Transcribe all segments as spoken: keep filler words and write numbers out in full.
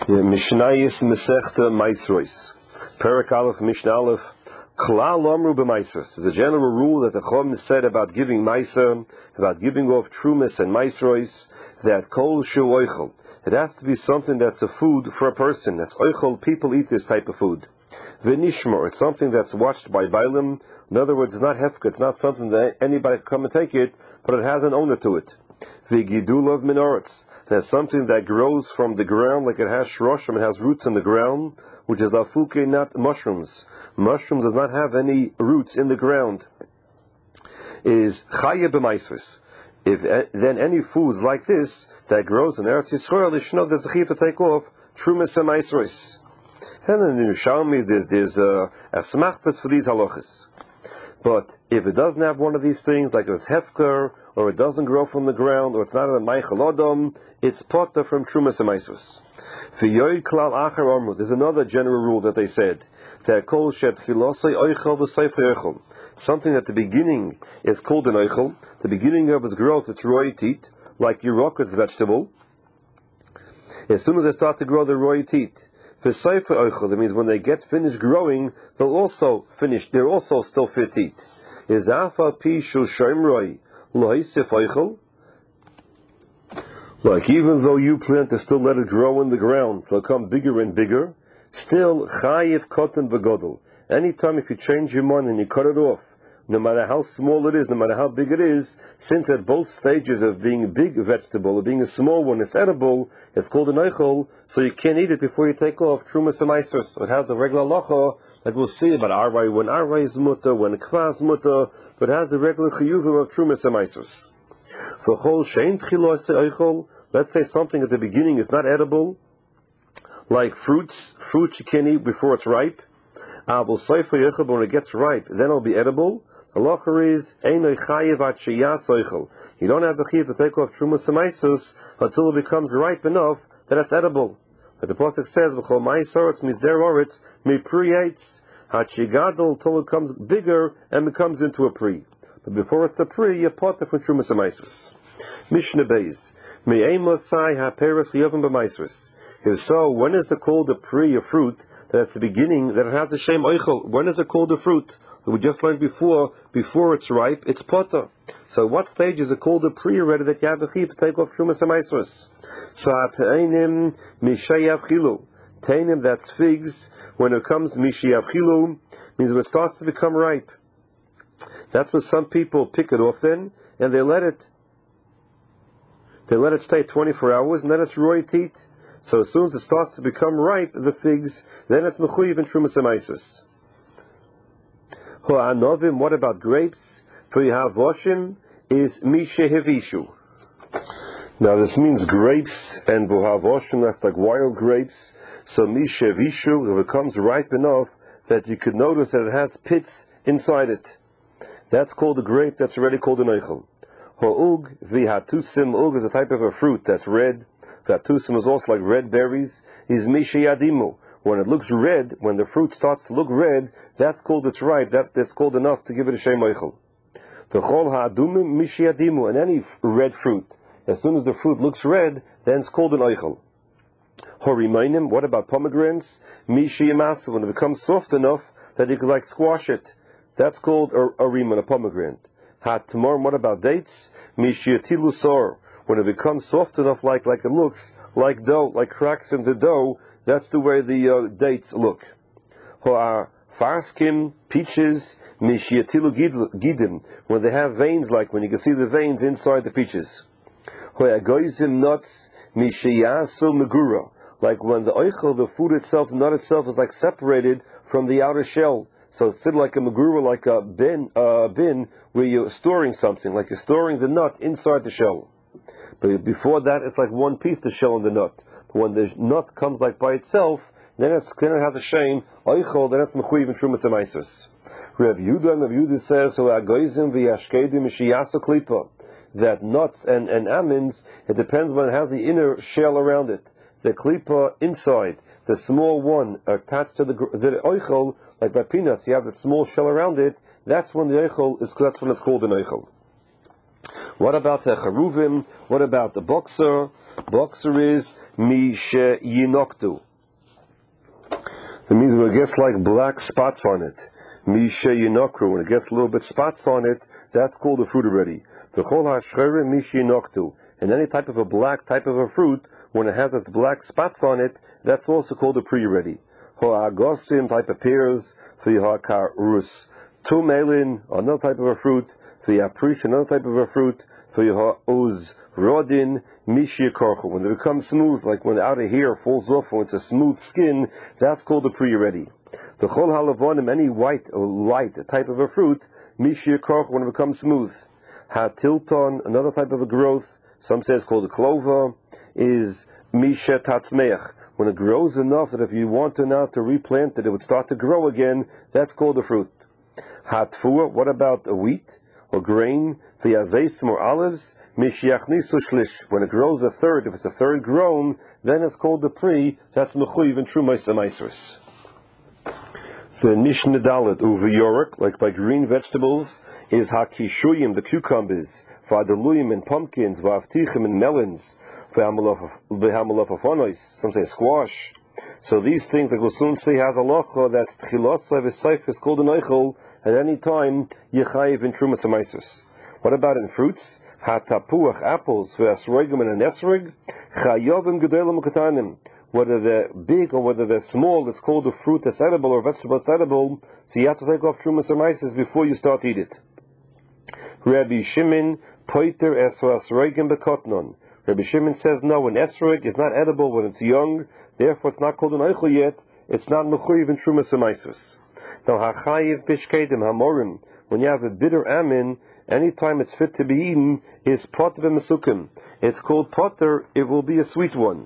Mishnayis Mesechta Maisrois. Perek Aleph Mishnah Aleph. Klal Omru b'Maisros. There's a general rule that the Chum said about giving Maiser, about giving off Trumas and Maisrois, that Kol Shu Oichel. It has to be something that's a food for a person. That's Oichel. People eat this type of food. V'Nishmor. It's something that's watched by Bailim. In other words, it's not hefka. It's not something that anybody can come and take it, but it has an owner to it. V'Gidul of Minoritz. There's something that grows from the ground, like it has shroshim, it has roots in the ground, which is lafuke, not mushrooms. Mushrooms does not have any roots in the ground. Is chaya b'maisvis. If uh, then any foods like this that grows in Eretz Yisrael, you should know there's a chiyuv to take off trumas and maisvis. And in the Yerushalmi, there's there's a, a smachtas for these halachas. But if it doesn't have one of these things, like it's hefker, or it doesn't grow from the ground, or it's not a meichel odom, it's potter from trumas and maisus. V'yoy klal acher omru. There's another general rule that they said that kol shet chilosei oichel v'seif oichel. Something at the beginning is called an oichel. The beginning of its growth, it's roitit, like Yerokos vegetable. As soon as they start to grow, the roitit. V'seif oichel. That means when they get finished growing, they'll also finish. They're also still fit to eat. Is afa pi shul shomroi. Like even though you plant to still let it grow in the ground, it'll become bigger and bigger. Still, chayiv cotton v'godol. Anytime if you change your mind and you cut it off, no matter how small it is, no matter how big it is, since at both stages of being a big vegetable or being a small one, it's edible, it's called an eichel, so you can't eat it before you take off trumas and maisros. It has the regular halacha that we'll see about arvai, when arvai is mutter, when kvas mutter, but it has the regular chiyuvim of trumas and maisros. For chol shein tchilos eichel, let's say something at the beginning is not edible, like fruits, fruits you can't eat before it's ripe. Avol seifa eichel, but when it gets ripe, then it'll be edible. Halacha is einoi chayiv at sheyas eichel. You don't have the chiyuv to take off trumas and maisros until it becomes ripe enough that it's edible. But the pasuk says, "V'chol ma'asoretz mizer oretz mipriyates hachigadol," till it becomes bigger and becomes into a pri. But before it's a pri, you potter for trumas and maisros. Mishnah Beis me'emosai haperes liyovim b'maisros. If so, when is it called a pri, a fruit that at the beginning that it has the shem oichel? When is it called a fruit? We just learned before, before it's ripe, it's potter. So what stage is it called a pri already that you have a chiyuv to take off trumas and maisros? So ta'einim mishayav chilu. Ta'einim, that's figs. When it comes mishayav chilu, means when it starts to become ripe. That's when some people pick it off then, and they let it, they let it stay twenty-four hours, and then it's roitit. So as soon as it starts to become ripe, the figs, then it's mechuyev in trumas and maisros. Ho'anovim, what about grapes? For Yahavoshim is mishehevishu. Now this means grapes, and Vohavoshim, that's like wild grapes. So mishehevishu, it becomes ripe enough that you could notice that it has pits inside it. That's called a grape, that's already called an eichel. Ho'ug v'hatusim, ug is a type of a fruit that's red. V'hatusim is also like red berries. Is misheyadimu. When it looks red, when the fruit starts to look red, that's called it's ripe. That, that's called enough to give it a shem oichel. V'chol ha'adumim mishiyadimu, and any f- red fruit, as soon as the fruit looks red, then it's called an oichel. Horimainim, what about pomegranates? Mishiyamas, when it becomes soft enough that you could like squash it, that's called a, a riman, a pomegranate. Ha'tamor, what about dates? Mishiyatilu sor, when it becomes soft enough like, like it looks, like dough, like cracks in the dough, that's the way the uh, dates look. Ho'ar farskim, peaches, mishiatilu gidim, when they have veins, like when you can see the veins inside the peaches. Ho'agoizim nuts, mishiyasu megura, like when the oichel, the food itself, the nut itself, is like separated from the outer shell. So it's still like a megura, like a bin, uh, bin where you're storing something, like you're storing the nut inside the shell. But before that, it's like one piece, the shell and the nut. When the nut comes like by itself, then, it's, then it has a shame, oichel, then it's mechuyev in trumas and maisros. Reb Yehuda, Reb Yehuda says, so agoizim v'yashkedim mishiyasu klipa, that nuts and, and almonds, it depends when it has the inner shell around it. The klipa inside, the small one attached to the, the oichel, like by peanuts, you have that small shell around it, that's when the oichel is, that's when it's called an oichel. What about the charuvim? What about the boxer? Boxer is mishe yinoktu. That means when it gets like black spots on it, mishe yinokru. When it gets a little bit spots on it, that's called a fruit already. V'chol ha'shcherim mishe yinoktu. And any type of a black type of a fruit, when it has its black spots on it, that's also called a pre already. Ho'agosim type of pears, v'yakarus. Tumelin, another type of a fruit, v'yaprish, another type of a fruit, v'yahuz rodin mishyakorchu. When they become smooth, like when the outer hair falls off, when it's a smooth skin, that's called a pre already. The chol halavonim, any white or light type of a fruit, mishyakorchu, when it becomes smooth. Ha-tilton, another type of a growth, some say it's called a clover, is mishe tatzmeach. When it grows enough that if you want to now to replant it, it would start to grow again, that's called a fruit. Hatfua, what about a wheat or grain? V'yazeisim or olives, mishyachnisu shlish. When it grows a third, if it's a third grown, then it's called the pre. That's mechuyev and true ma'aser. The Mishnah Dalet uveyorik, like by green vegetables, is hakishuyim, the cucumbers, v'adaluyim and pumpkins, v'avtichim and melons, v'hamalafafonos. Some say squash. So these things, like we'll soon see, has a locha that's tchilosa v'seif is called an eichel. At any time, yechayiv in trumas amaisus. What about in fruits? Hatapuach, apples, v'asroigim and an esrog, chayovim gedolim ukatanim. Whether they're big or whether they're small, it's called a fruit that's edible or vegetable that's edible. So you have to take off trumas amaisus before you start to eat it. Rabbi Shimon poiter esro asroigim bekotnon. Rabbi Shimon says no, an esrog is not edible when it's young. Therefore, it's not called an eichel yet. It's not mechuyev in trumas amaisus. Now, hachayiv bishkedim hamorim, when you have a bitter amin, anytime it's fit to be eaten, is potter b'mesukim. It's called potter, it will be a sweet one.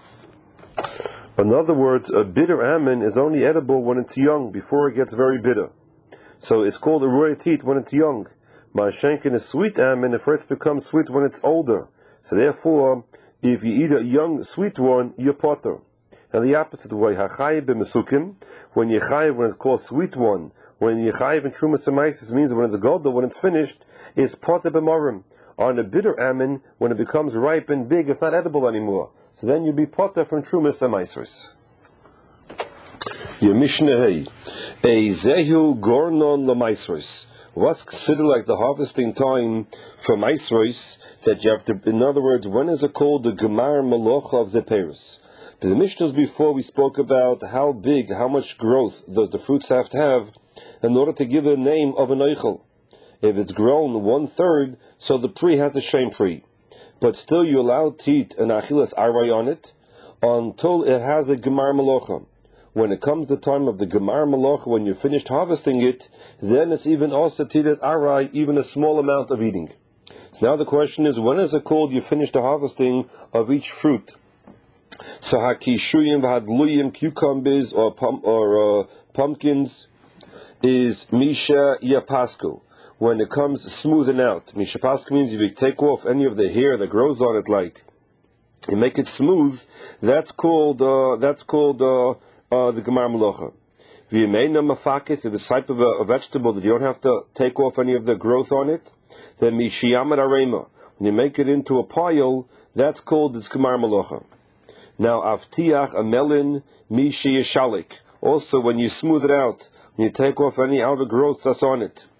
In other words, a bitter amin is only edible when it's young, before it gets very bitter. So it's called a royatit when it's young. Ma'ashenkin is sweet amin, it first becomes sweet when it's older. So therefore, if you eat a young sweet one, you're potter. And the opposite way, hachayiv b'mesukim, when you chayiv, when it's called sweet one, when you chayiv in trumas amaisus, means when it's a golda, when it's finished, it's potter b'morim. On a bitter amin, when it becomes ripe and big, it's not edible anymore. So then you be potter from trumas amaisus. Your Mishnah Hey, a zehu gornon l'maisros. What's considered like the harvesting time for maisros, that you have to, in other words, when is it called the gemar malocha of the pears? The Mishnahs before we spoke about how big, how much growth does the fruits have to have in order to give a name of an eichel. If it's grown one third, so the pre has a shem pre. But still you're allowed to eat an achilas aray on it until it has a gemar malocha. When it comes the time of the gemar malocha, when you're finished harvesting it, then it's even also to eat it aray, even a small amount of eating. So now the question is, when is it called you finish the harvesting of each fruit? So hakishuyim v'hadluyim, cucumbers or pum, or uh, pumpkins, is misha yapasku. When it comes smoothing out, misha pasku means if you take off any of the hair that grows on it, like you make it smooth, that's called uh, that's called uh, uh, the gemar malocha. V'yemeina mafakis, if it's type of a, a vegetable that you don't have to take off any of the growth on it, then mishiyamad arema. When you make it into a pile, that's called the gemar malocha. Now, avtiach, a melon, mishi yeshalik. Also, when you smooth it out, when you take off any outer growth that's on it.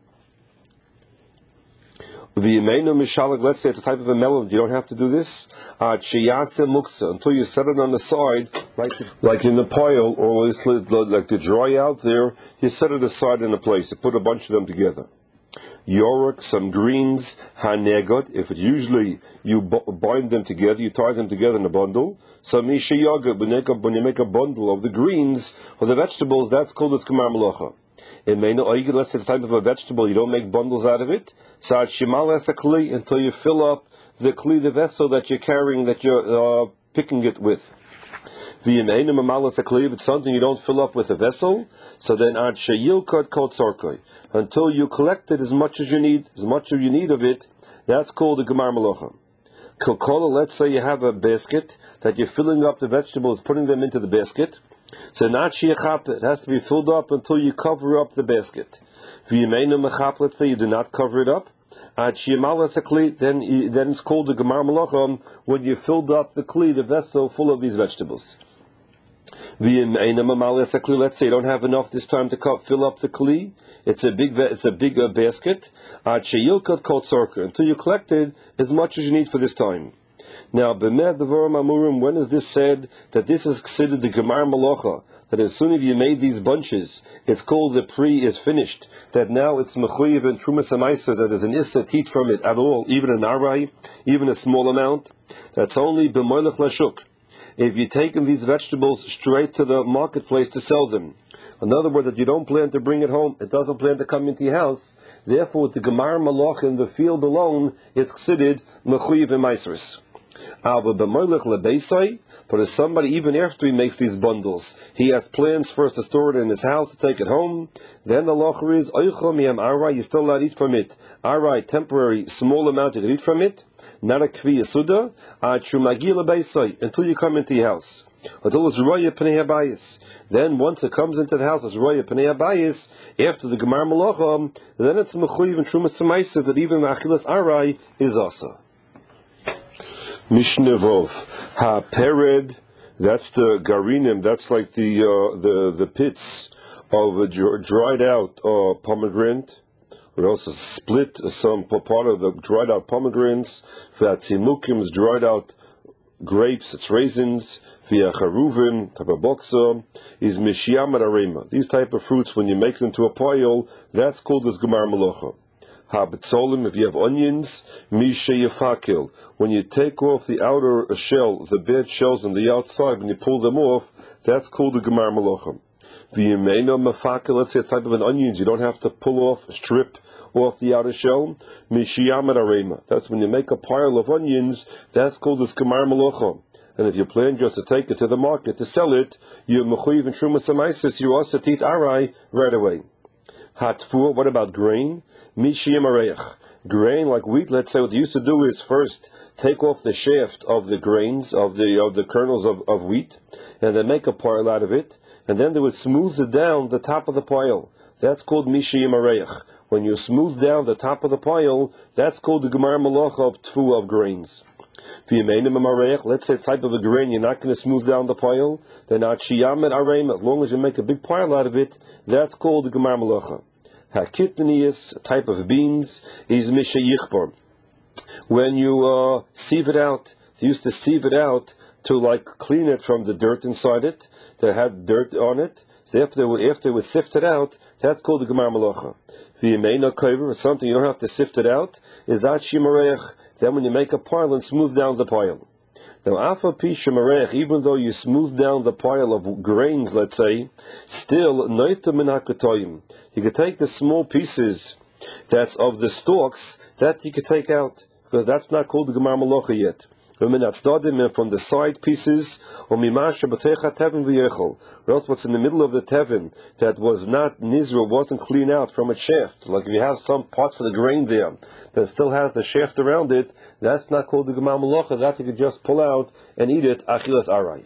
V'yemeinu mishalik, let's say it's a type of a melon, you don't have to do this. Chiyase muksa, until you set it on the side, like, like in the pile, or like to dry out there, you set it aside in a place, you put a bunch of them together. York, some greens, hanegot, if it's usually you b- bind them together, you tie them together in a bundle. Some misha yoga, when you make a bundle of the greens or the vegetables, that's called as gemar malocha. It may not, let's say it's type of a vegetable, you don't make bundles out of it. So shimal as a kli, until you fill up the kli, the vessel that you're carrying, that you're uh, picking it with. If it's something you don't fill up with a vessel, so then ad sheyilkot kol tzorkoi, until you collect it as much as you need, as much as you need of it, that's called a gemar malocha. Kokola, let's say you have a basket that you're filling up the vegetables, putting them into the basket. So not sheyachap, it has to be filled up until you cover up the basket. V'yemeinu mechap, let's say you do not cover it up. Ad Shimalas a Kli, then then it's called the Gemar Malacha when you filled up the Kli, the vessel full of these vegetables. Let's say you don't have enough this time to cut, fill up the Kli. It's a big it's a big uh, basket. Until you collected as much as you need for this time. Now, when is this said that this is considered the Gemar Malacha? That as soon as you made these bunches, it's called the pre is finished. That now it's mechuyev and trumas amaisa, that there's an issa teat from it at all, even an arai, even a small amount. That's only b'moilech lashuk. If you're taking these vegetables straight to the marketplace to sell them. In other words, that you don't plan to bring it home, it doesn't plan to come into your house. Therefore, with the Gemar Malacha in the field alone, it's considered mechuyev and maisris. But if somebody, even after he makes these bundles, he has plans first to store it in his house, to take it home, then the law is, you still not eat from it. Arai, temporary, small amount you can eat from it, not a kvi yasuda, until you come into your house. Until it's roya pnei habayis. Then once it comes into the house, it's roya pnei habayis. After the Gemar Malacha, then it's mechuyev and trumas semaisa that even achilas arai is asa. Mishnah Vov Ha Pered, that's the garinim, that's like the uh, the the pits of a dried out uh, pomegranate. It also split some part of the dried out pomegranates. V'atzimukim is dried out grapes, it's raisins. V'acharuvim, type of boxa, is mishiyam arema. These type of fruits, when you make them to a pile, that's called as Gemar Malacha. Habitzolim, if you have onions, mishe yefakil. When you take off the outer shell, the bad shells on the outside, when you pull them off, that's called the Gemar Malacha. V'yemeino mefakil, let's say it's type of an onions, you don't have to pull off, strip off the outer shell. Mishiyam arema. That's when you make a pile of onions, that's called as Gemar Malacha. And if you plan just to take it to the market to sell it, you're mechuyev and trumas amaisis, you also teat arai right away. Hatfur, what about grain? Mishiyam areich. Grain like wheat, let's say what they used to do is first take off the shaft of the grains, of the of the kernels of, of wheat, and then make a pile out of it, and then they would smooth it down the top of the pile. That's called mishiyam areich. When you smooth down the top of the pile, that's called the Gemar Malacha of tfu of grains. Let's say type of a grain you're not going to smooth down the pile, then achiyamet areim, as long as you make a big pile out of it, that's called the Gemar Malacha. Hakitnius, type of beans, is mishayichbar. When you uh, sieve it out, they used to sieve it out to like clean it from the dirt inside it, that had dirt on it. So after they, after it was sifted out, that's called the Gemar Malacha. V'yemeina kover, something you don't have to sift it out, is achim areich. Then when you make a pile and smooth down the pile. Now, afa pisha marech, even though you smooth down the pile of grains, let's say, still noita min hakatoyim. You could take the small pieces that's of the stalks that you could take out, because that's not called the Gemar Malacha yet. From the side pieces, or else what's in the middle of the tevin that was not nizra, wasn't clean out from a shaft. Like if you have some parts of the grain there that still has the shaft around it, that's not called the Gemar Malacha. That you could just pull out and eat it. Achilas arai.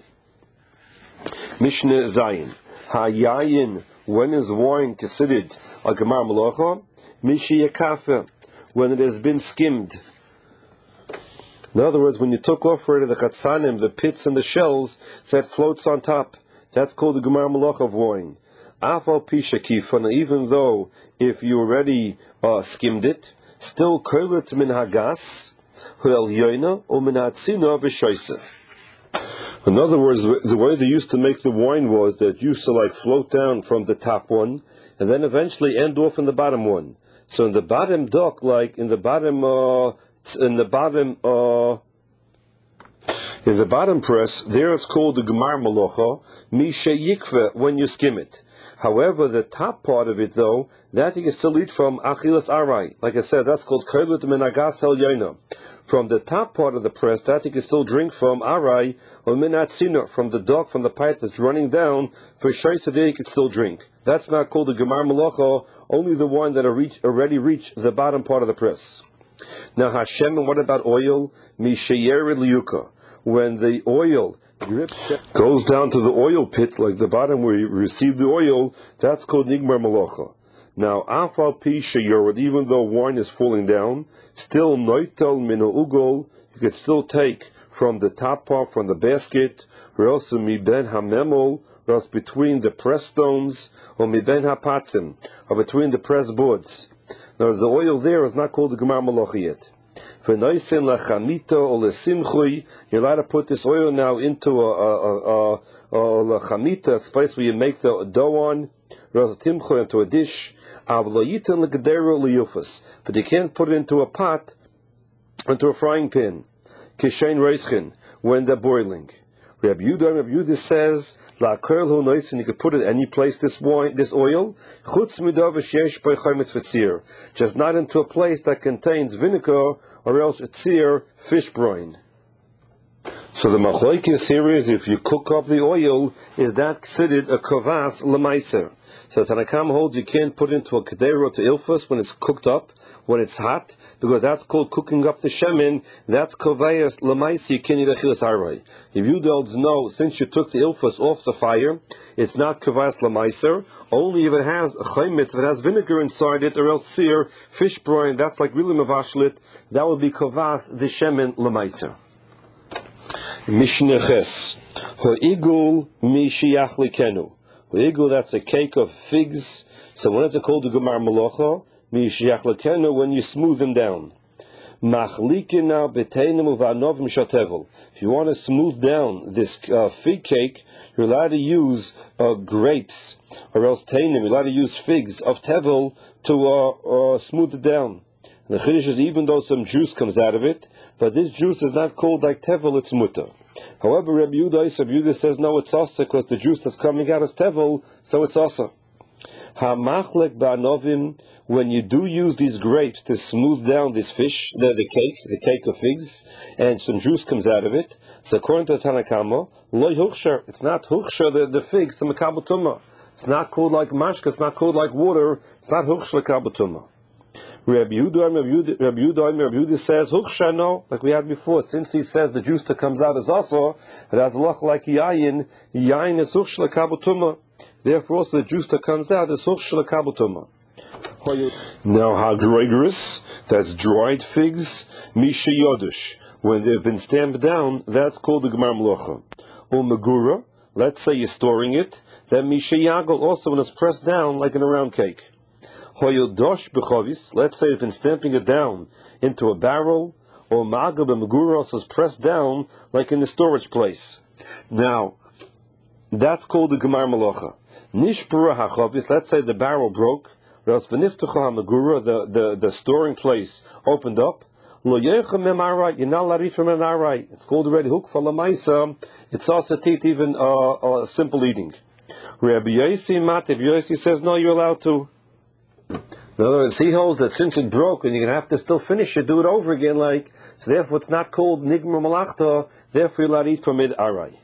Mishnah Zayin. Hayayin. When is wine considered a Gemar Malacha? Mishi yakafe. When it has been skimmed. In other words, when you took off already the chatzanim, the pits and the shells that floats on top, that's called the Gemar Malacha of wine. Afal pishakifan, even though if you already uh, skimmed it, still koilet min hagas, huel yoina, or min hatzina v'shoyse. In other words, the way they used to make the wine was that it used to like float down from the top one, and then eventually end off in the bottom one. So in the bottom dock, like in the bottom uh, in the bottom uh, in the bottom press, there it's called the Gemar Malacha, Mishe Yikve, when you skim it. However, the top part of it, though, that you can still eat from Achilas Arai. Like it says, that's called Koilut Menagas El Yoina. From the top part of the press, that you can still drink from Arai, or Minatzina, from the dog, from the pipe that's running down, for Shaisa there you can still drink. That's not called the Gemar Malacha, only the one that already reached the bottom part of the press. Now Hashem, and what about oil? Mishayer Liuka. When the oil goes down to the oil pit, like the bottom where you receive the oil, that's called Nigmar Malacha. Now, afal pisha yored, even though wine is falling down, still noitel minu ugol, you could still take from the top part, from the basket, or else mi ben hamemol, or else between the press stones, or mi ben hapatzim, or between the press boards. Now, the oil there is not called the gemar malacha yet. For noisin lachamita or lesimchui, you're allowed to put this oil now into a a a, a, a lachamita, a place where you make the dough on, or else timchui into a dish. But you can't put it into a pot, into a frying pan, kishain reischin, when they're boiling. Rabbi Yehuda, Rabbi Yehuda says, la kerl hu noisin, you could put it any place, this wine, this oil, chutz midav sheyesh by chaymitz v'tzir, just not into a place that contains vinegar, or else tzir, fish brine. So the machlokes here is, if you cook up the oil, is that considered a kovas l'maiser? So Tanna Kamma holds you can't put it into a kedera to ilfus when it's cooked up, when it's hot, because that's called cooking up the shemen. That's kovayas lemaisi kini rechilas aray. If you don't know, since you took the ilfus off the fire, it's not kovayas lemaiser. Only if it has chaymitz, if it has vinegar inside it, or else sear, fish brine, that's like really mavashlit, that would be kovas the shemen lemaiser. Mishnah Ches Ho'igul mi shiach likenu. Ho'igul, that's a cake of figs. So when is it called the gemar malacha? Mi shiach likenu, when you smooth them down. Machlikina b'teinim u'va'anovim shatevel. If you want to smooth down this uh, fig cake, you're allowed to use uh, grapes, or else teinim. You're allowed to use figs of tevel to uh, uh, smooth it down. And the chiddush is, even though some juice comes out of it, but this juice is not called like tevel, it's mutter. However, Rabbi Yehuda, Rabbi Yehuda says no, it's asa, because the juice that's coming out is tevel, so it's asa. Hamachlek ba'anovim, when you do use these grapes to smooth down this fish, the, the cake, the cake of figs, and some juice comes out of it, so according to Tanna Kamma, loy huchsher, it's not huchsher, the, the figs, the makabel tumah. It's not called like mashka, it's not called like water, it's not huchsher makabel tumah. Rabbi Yehuda, Rabbi Yehuda, Rabbi Yehuda says huchsher, no, like we had before. Since he says the juice that comes out is also, it has a look like yayin. Yayin is huchsher makabel tumah. Therefore, also the juice that comes out is huchsher makabel tumah. Now, hagregris, that's dried figs, misha yodush. When they've been stamped down, that's called the gemar malacha. Or megura, let's say you're storing it, then misha yagol, also when it's pressed down like in a round cake. Hoyodosh b'chovis, let's say you've been stamping it down into a barrel, or ma'agab b'megura, also is pressed down like in the storage place. Now, that's called the gemar malacha. Nishpura hachovis, let's say the barrel broke, or else v'niftucha ha'megura, the, the, the storing place opened up. Lo yechem memarai, you're not allowed to eat from memarai. It's called already hukfa lamaisa. It's also teeth even uh, uh, simple eating. Rabbi Yosi Mat, if Yosi says no, you're allowed to. In other words, he holds that since it broke and you're going to have to still finish it, do it over again, like, so therefore it's not called nigma malachta, therefore you're allowed to eat from it arai.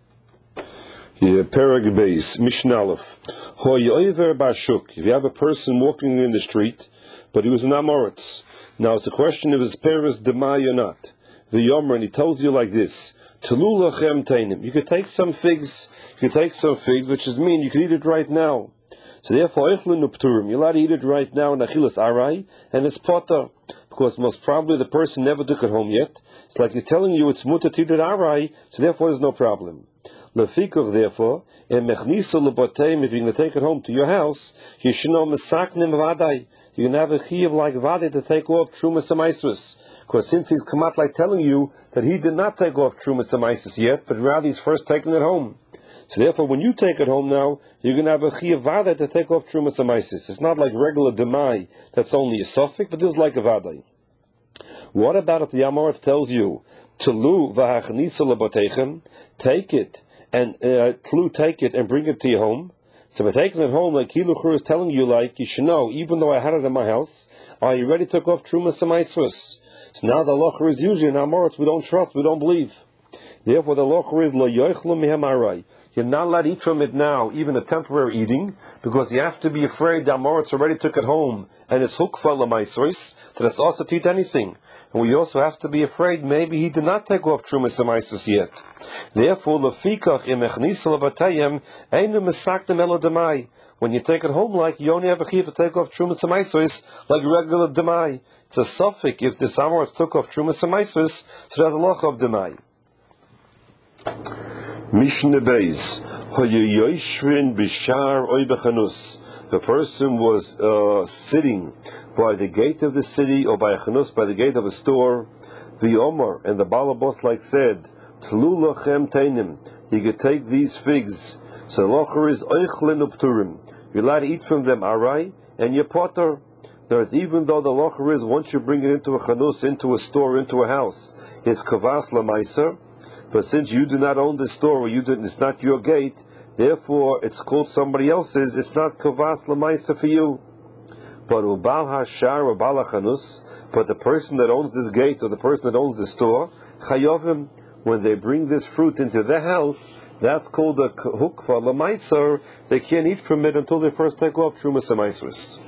Yeah, Perag Beis, Mishnalef. Hoyoiver Bashuk. If you have a person walking in the street, but he was an Amoritz. Now it's a question of his Peres Demai or not. The Yomer, and he tells you like this. Telulachem Tainim. You could take some figs, you could take some figs, which is mean you could eat it right now. So therefore, Eichlin Upturim, you're allowed to eat it right now in Achilas Arai, and it's Potter. Because most probably the person never took it home yet. It's like he's telling you it's mutter to eat it Arai, so therefore there's no problem. Lefikov, therefore, and mechniso lebateim, if you're going to take it home to your house, you should know mesaknim vadai. You're going to have a chiyuv like vadai to take off trumas amaisvus. Because since he's come out like telling you that he did not take off trumas amaisus yet, but rather he's first taking it home. So therefore, when you take it home now, you're going to have a chiyuv vadai to take off trumas amaisus. It's not like regular demai that's only a suffix, but this is like a vadai. What about if the Amoritz tells you, Telu v'hachniso lebateichem, take it, and uh, Tlu, take it and bring it to your home. So by taking it home, like Hiluchur is telling you, like, you should know, even though I had it in my house, I already took off Trumas Amaisvus. So now the Locher is usually in Amoritz, we don't trust, we don't believe. Therefore the Locher is Lo Yoichlum Mehem Arai. you're not allowed to eat from it now, even a temporary eating, because you have to be afraid that Amoritz already took it home, and it's hukfa l'maisois, that it's also to eat anything. And we also have to be afraid maybe he did not take off Trumas Amaisus yet. Therefore, lefikach im echnisa lebatayim einu mesaktem elo demai. When you take it home, like you only have a chiv to take off Trumas Amaisus like regular demai. It's a suffix if the Amoritz took off Trumas Amaisus, so there's a loch of demai. Mishnah Beis Hayoyishvin b'shar oy bechanus. The person was uh, sitting by the gate of the city, or by a chanus, by the gate of a store. The Omar and the Balabos like said, Tlu lachem teinim. You could take these figs. So locher is oichlin upturim. You're allowed to eat from them arai and your potter. There's even though the locher is once you bring it into a chanus, into a store, into a house, it's kavas lamaiser. But since you do not own the store, or you didn't, it's not your gate, therefore it's called somebody else's. It's not kavas lamaisa for you. But ubal hashar or balachanus, but the person that owns this gate or the person that owns the store, chayovim, when they bring this fruit into their house, that's called a hukva lamaisar. They can't eat from it until they first take off trumas amaisris.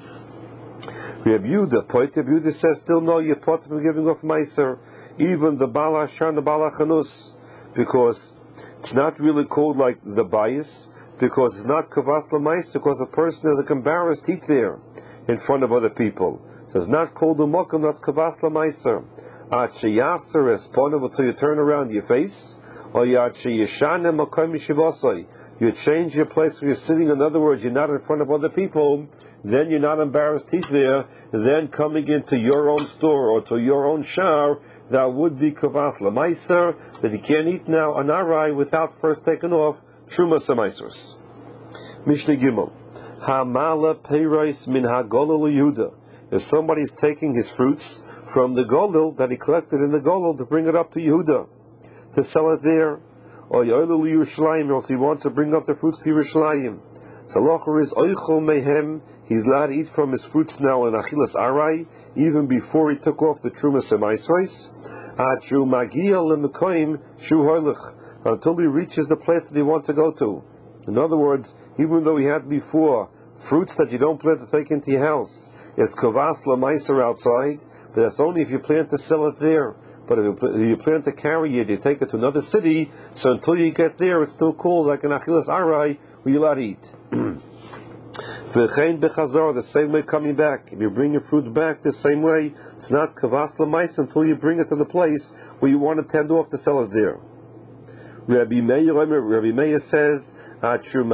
Reb Yehuda, point of Yehuda says still no, you're part of giving off meiser, even the balashar and the balachanus, because it's not really called like the bias, because it's not kavas l'mais, because a person has a embarrassed eat there in front of other people. So it's not called a mokum, that's kavas l'maiser. At sheyachzer esponav until you turn around your face, or yad sheyishanem makom yishivosai, you change your place where you're sitting. In other words, you're not in front of other people. Then you're not embarrassed to eat there. Then coming into your own store or to your own shar, that would be kavas l'maiser, that you can't eat now an arai without first taking off trumas amaisers. Mishnah Gimel, Hamala peiros min hagolel Yehuda. If somebody's taking his fruits from the golel that he collected in the golel to bring it up to Yehuda, to sell it there, or yoylel Yerushalayim, or else he wants to bring up the fruits to Yerushalayim. So locher is oichol mehem. He's allowed to eat from his fruits now in achilas arai, even before he took off the trumas amaisros. Achu magia lemekoim shu hoylech, until he reaches the place that he wants to go to. In other words, even though he had before fruits that you don't plan to take into your house, it's kavas lamaiser outside, but that's only if you plan to sell it there. But if you plan to carry it, you take it to another city, so until you get there, it's still called like an achilas arai, where you're allowed to eat. The same way coming back. If you bring your fruit back the same way, it's not kavas l'mais until you bring it to the place where you want to tend off to sell it there. Rabbi Meir, Rabbi Meir says, until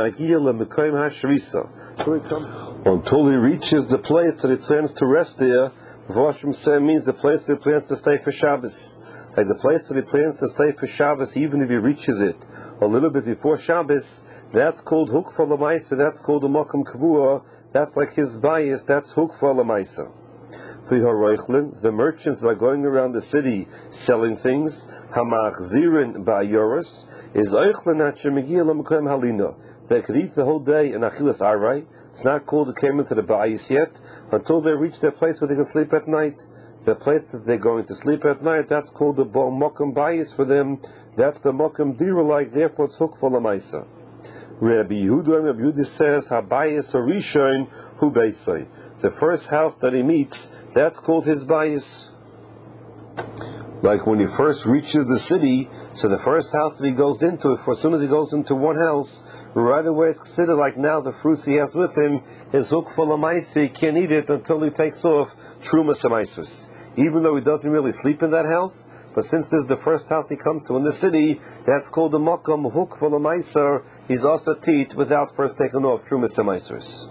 he reaches the place that he plans to rest there. V'ashim means the place that he plans to stay for Shabbos. Like the place that he plans to stay for Shabbos, even if he reaches it a little bit before Shabbos, that's called hukfa l'maisa, that's called a makam kavua, that's like his bias, that's hukfa l'maisa. The merchants that are going around the city selling things, hamachzirin ba'yoros, is oichlin at shemigia l'makom halina. They could eat the whole day in achilas arai. It's not called it came into the bias yet, until they reach their place where they can sleep at night. The place that they're going to sleep at night, that's called the mokum bias for them. That's the mokum dira like, therefore it's hukfa l'maisa. Rabbi Yehuda, Rabbi Yehuda says, habayis orishon hu beisai. The first house that he meets, that's called his bias. Like when he first reaches the city, so the first house that he goes into, for as soon as he goes into one house, right away it's considered like now the fruits he has with him is hukfa l'maisa. He can't eat it until he takes off trumas amaisus. Even though he doesn't really sleep in that house, but since this is the first house he comes to in the city, that's called the makam hukva l'maisa. He's also teat without first taking off trumas amaisus.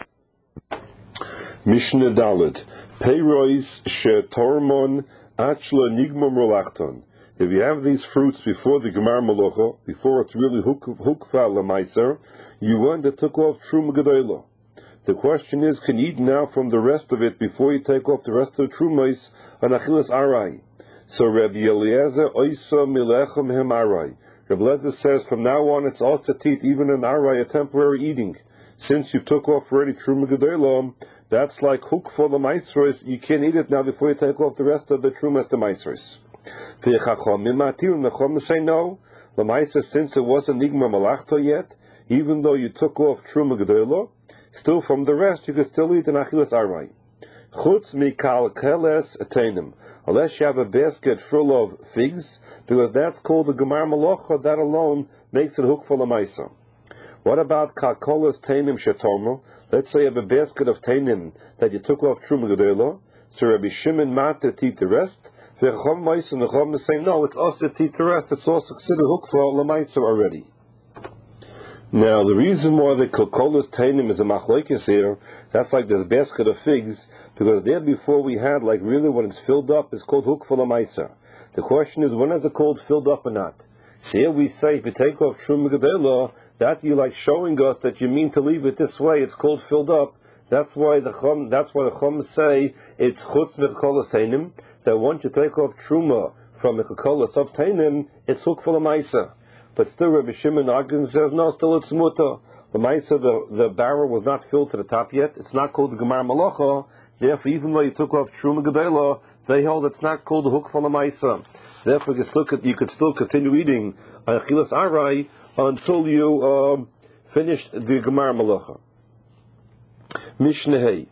Mishnah Dalet Peiros shetormon achla nigmam rolachton. If you have these fruits before the gemar malocha, before it's really hukva l'maisa, you want that took off trum gedolah. The question is, can you eat now from the rest of it before you take off the rest of the trumos on achilas arai? So Rabbi Eliezer oisa milechem hem arai. Rabbi Eliezer says from now on it's also teeth even an arai, a temporary eating. Since you took off already truma gedolah, that's like hukva l'maisros. You can't eat it now before you take off the rest of the trumas the maisros. The chachamim matir and the chachamim say no. Lamaisa, since it wasn't Nigma Malachto yet, even though you took off Truma Gedolah, still from the rest you could still eat an Achilas Arai. Chutz mikal keles ateinim, unless you have a basket full of figs, because that's called the Gemar Malacha, that alone makes it hook for Lamaisa. What about kalkolas teinim shetomo? Let's say you have a basket of teinim that you took off Truma Gedolah, so Rabbi Shimon matter to eat the rest. V'chom Maisa and the Chom is saying, no, it's also to eat the rest, it's also considered hook for Lamaisa already. Now, the reason why the kalkolas teinim is a machlokes here, that's like this basket of figs, because there before we had, like really when it's filled up, it's called hook for Lamaisa. The question is, when is it called filled up or not? So here we say, if you take off Truma Gedolah, that you like showing us that you mean to leave it this way, it's called filled up. That's why the Chum, that's why the Chum say it's chutz kalkolas teinim, that once you take off Truma from the kalkolas of teinim, it's hook for Lamaisa. But still, Rabbi Shimon argues says, no, still it's muta. The Maisa, the, the barrel was not filled to the top yet. It's not called the Gemar Malacha. Therefore, even though you took off Truma Gedolah, they held it's not called the hook for the Maisa. Therefore, you, still, you could still continue eating Achilas Arai until you um, finished the Gemar Malacha. Mishneh.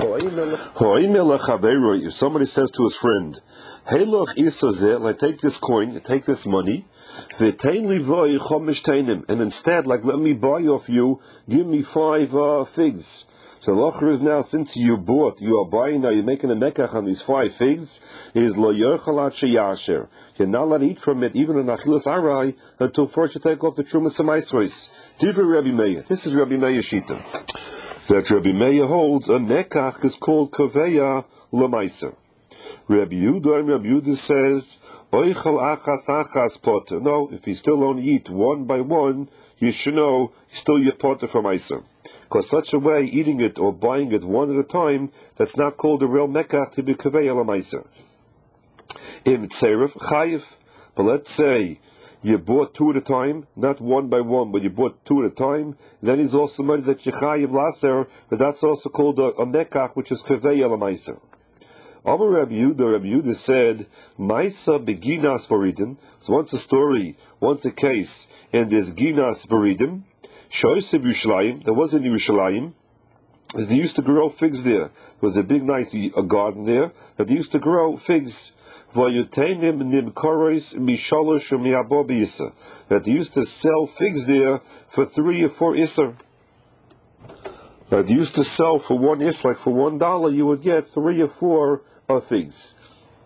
If somebody says to his friend, hey loch isazeh, like take this coin, take this money, and instead, like let me buy off you, give me five uh, figs. So locher is now, since you bought, you are buying now, you're making a nekach on these five figs, is lo yerchalat sheyasher. You're not allowed to eat from it, even in Achilas Arai, until first you take off the Trumas Samaisros. Divrei Rabbi Meir. This is Rabbi Meir Shita. That Rabbi Meir holds a nekach is called kaveya lamaisa. Rabbi Yehuda and Rabbi Yehuda says, oichel achas achas potter. No, if you still only eat one by one, you should know still your potter from Isa. Because such a way, eating it or buying it one at a time, that's not called a real nekach to be kaveya lamaisa. Im tseref chayiv. But let's say you bought two at a time, not one by one, but you bought two at a time. Then he's also money that you chayiv laser, but that's also called a, a nekach, which is kaveya lamaisa. Amar Rabbi Yehuda, Rabbi Yehuda said, Maisa beginas v'ridim. So once a story, once a case, and there's ginas v'ridim. Shoyse b'Yushalayim, there was in Yerushalayim, they used to grow figs there. There was a big nice a garden there, that they used to grow figs. V'yuteinim nimkoros mishalosh u'mi'abo b'yisa. That they used to sell figs there for three or four iser. That they used to sell for one iser, like for one dollar, you would get three or four of figs.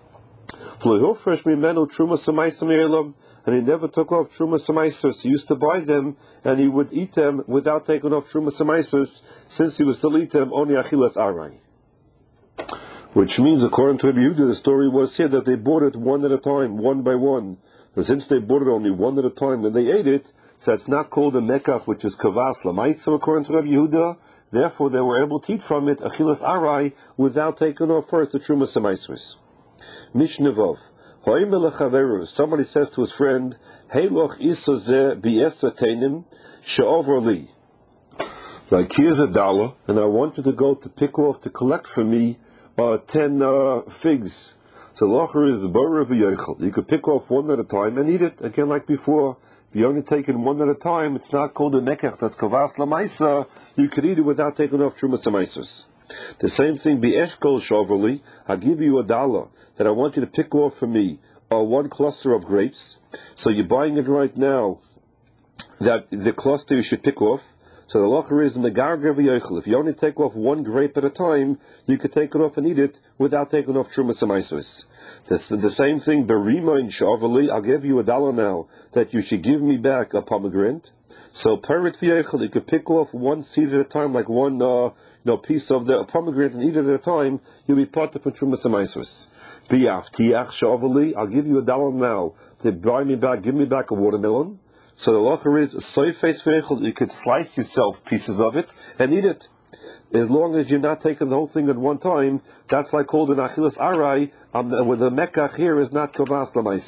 And he never took off Truma Samaisos. He used to buy them and he would eat them without taking off Truma Samaisos, since he would still eat them only Achilas Arai. Which means, according to Rabbi Yehuda, the story was here that they bought it one at a time, one by one. And since they bought it only one at a time and they ate it, so it's not called a nekach, which is kavas lamaisa, according to Rabbi Yehuda. Therefore, they were able to eat from it Achilas Arai without taking off first the Truma Samaisos. Mishnevov. Somebody says to his friend, hey loch isazeh bi'esa teinim she'over li. Like, here's a dollar, and I want you to go to pick off, to collect for me uh, ten uh, figs. So locher is bara v'yochel. You could pick off one at a time and eat it, again like before. If you only take it one at a time, it's not called a nekach, that's kavas lamaisa. You could eat it without taking off Truma Samaisos. The same thing, bi'eshkol shoverli, I'll give you a dollar that I want you to pick off for me uh, one cluster of grapes. So you're buying it right now, that the cluster you should pick off. So the locher is in the garger v'yochel. If you only take off one grape at a time, you could take it off and eat it without taking off Truma Samaisos. That's the same thing, berima in shoverli, I'll give you a dollar now that you should give me back a pomegranate. So perit v'yochel, you could pick off one seed at a time, like one uh, you know, piece of the pomegranate and eat it at a time. You'll be part of Truma Samaisos. V'yavtiach shoverli, I'll give you a dollar now to buy me back, give me back a watermelon. So the locher is soifes v'yochel, you could slice yourself pieces of it and eat it. As long as you're not taking the whole thing at one time, that's like called an Achilas Arai, um, with the mekach here is not kavas lamaisa.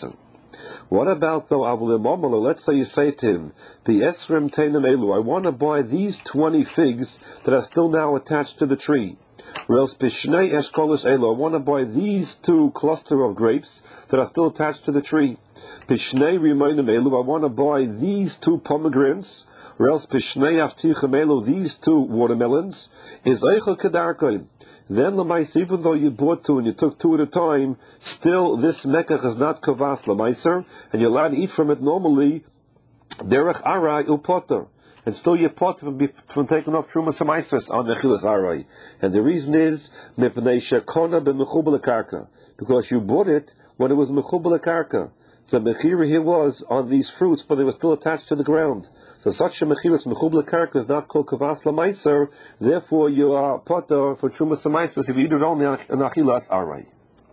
What about though Avul? Let's say you say to him, the Esrim Teinim Elu, I want to buy these twenty figs that are still now attached to the tree. Or else Pishnei Eshkolos Elu, I want to buy these two cluster of grapes that are still attached to the tree. Pishnei Rimonim Elu, I want to buy these two pomegranates. Or else Pishnei Avtichim Elu, these two watermelons. Is Eichel Kedarkoim. Then Lamais, even though you bought two and you took two at a time, still this mekach is not kavas Lamaiser, and you're allowed to eat from it normally, derech arai upotter. And still you're potter from, from taking off trumas Lamaises on nechilas arai. And the reason is, mepnei shekona b'mechubel karka, because you bought it when it was mechubel karka. The mechira here was on these fruits, but they were still attached to the ground. So such a mechiras mechubla karka is not called kavas lamaiser. Therefore, you are potter for trumas lamaiser if you eat it only on achilas arai.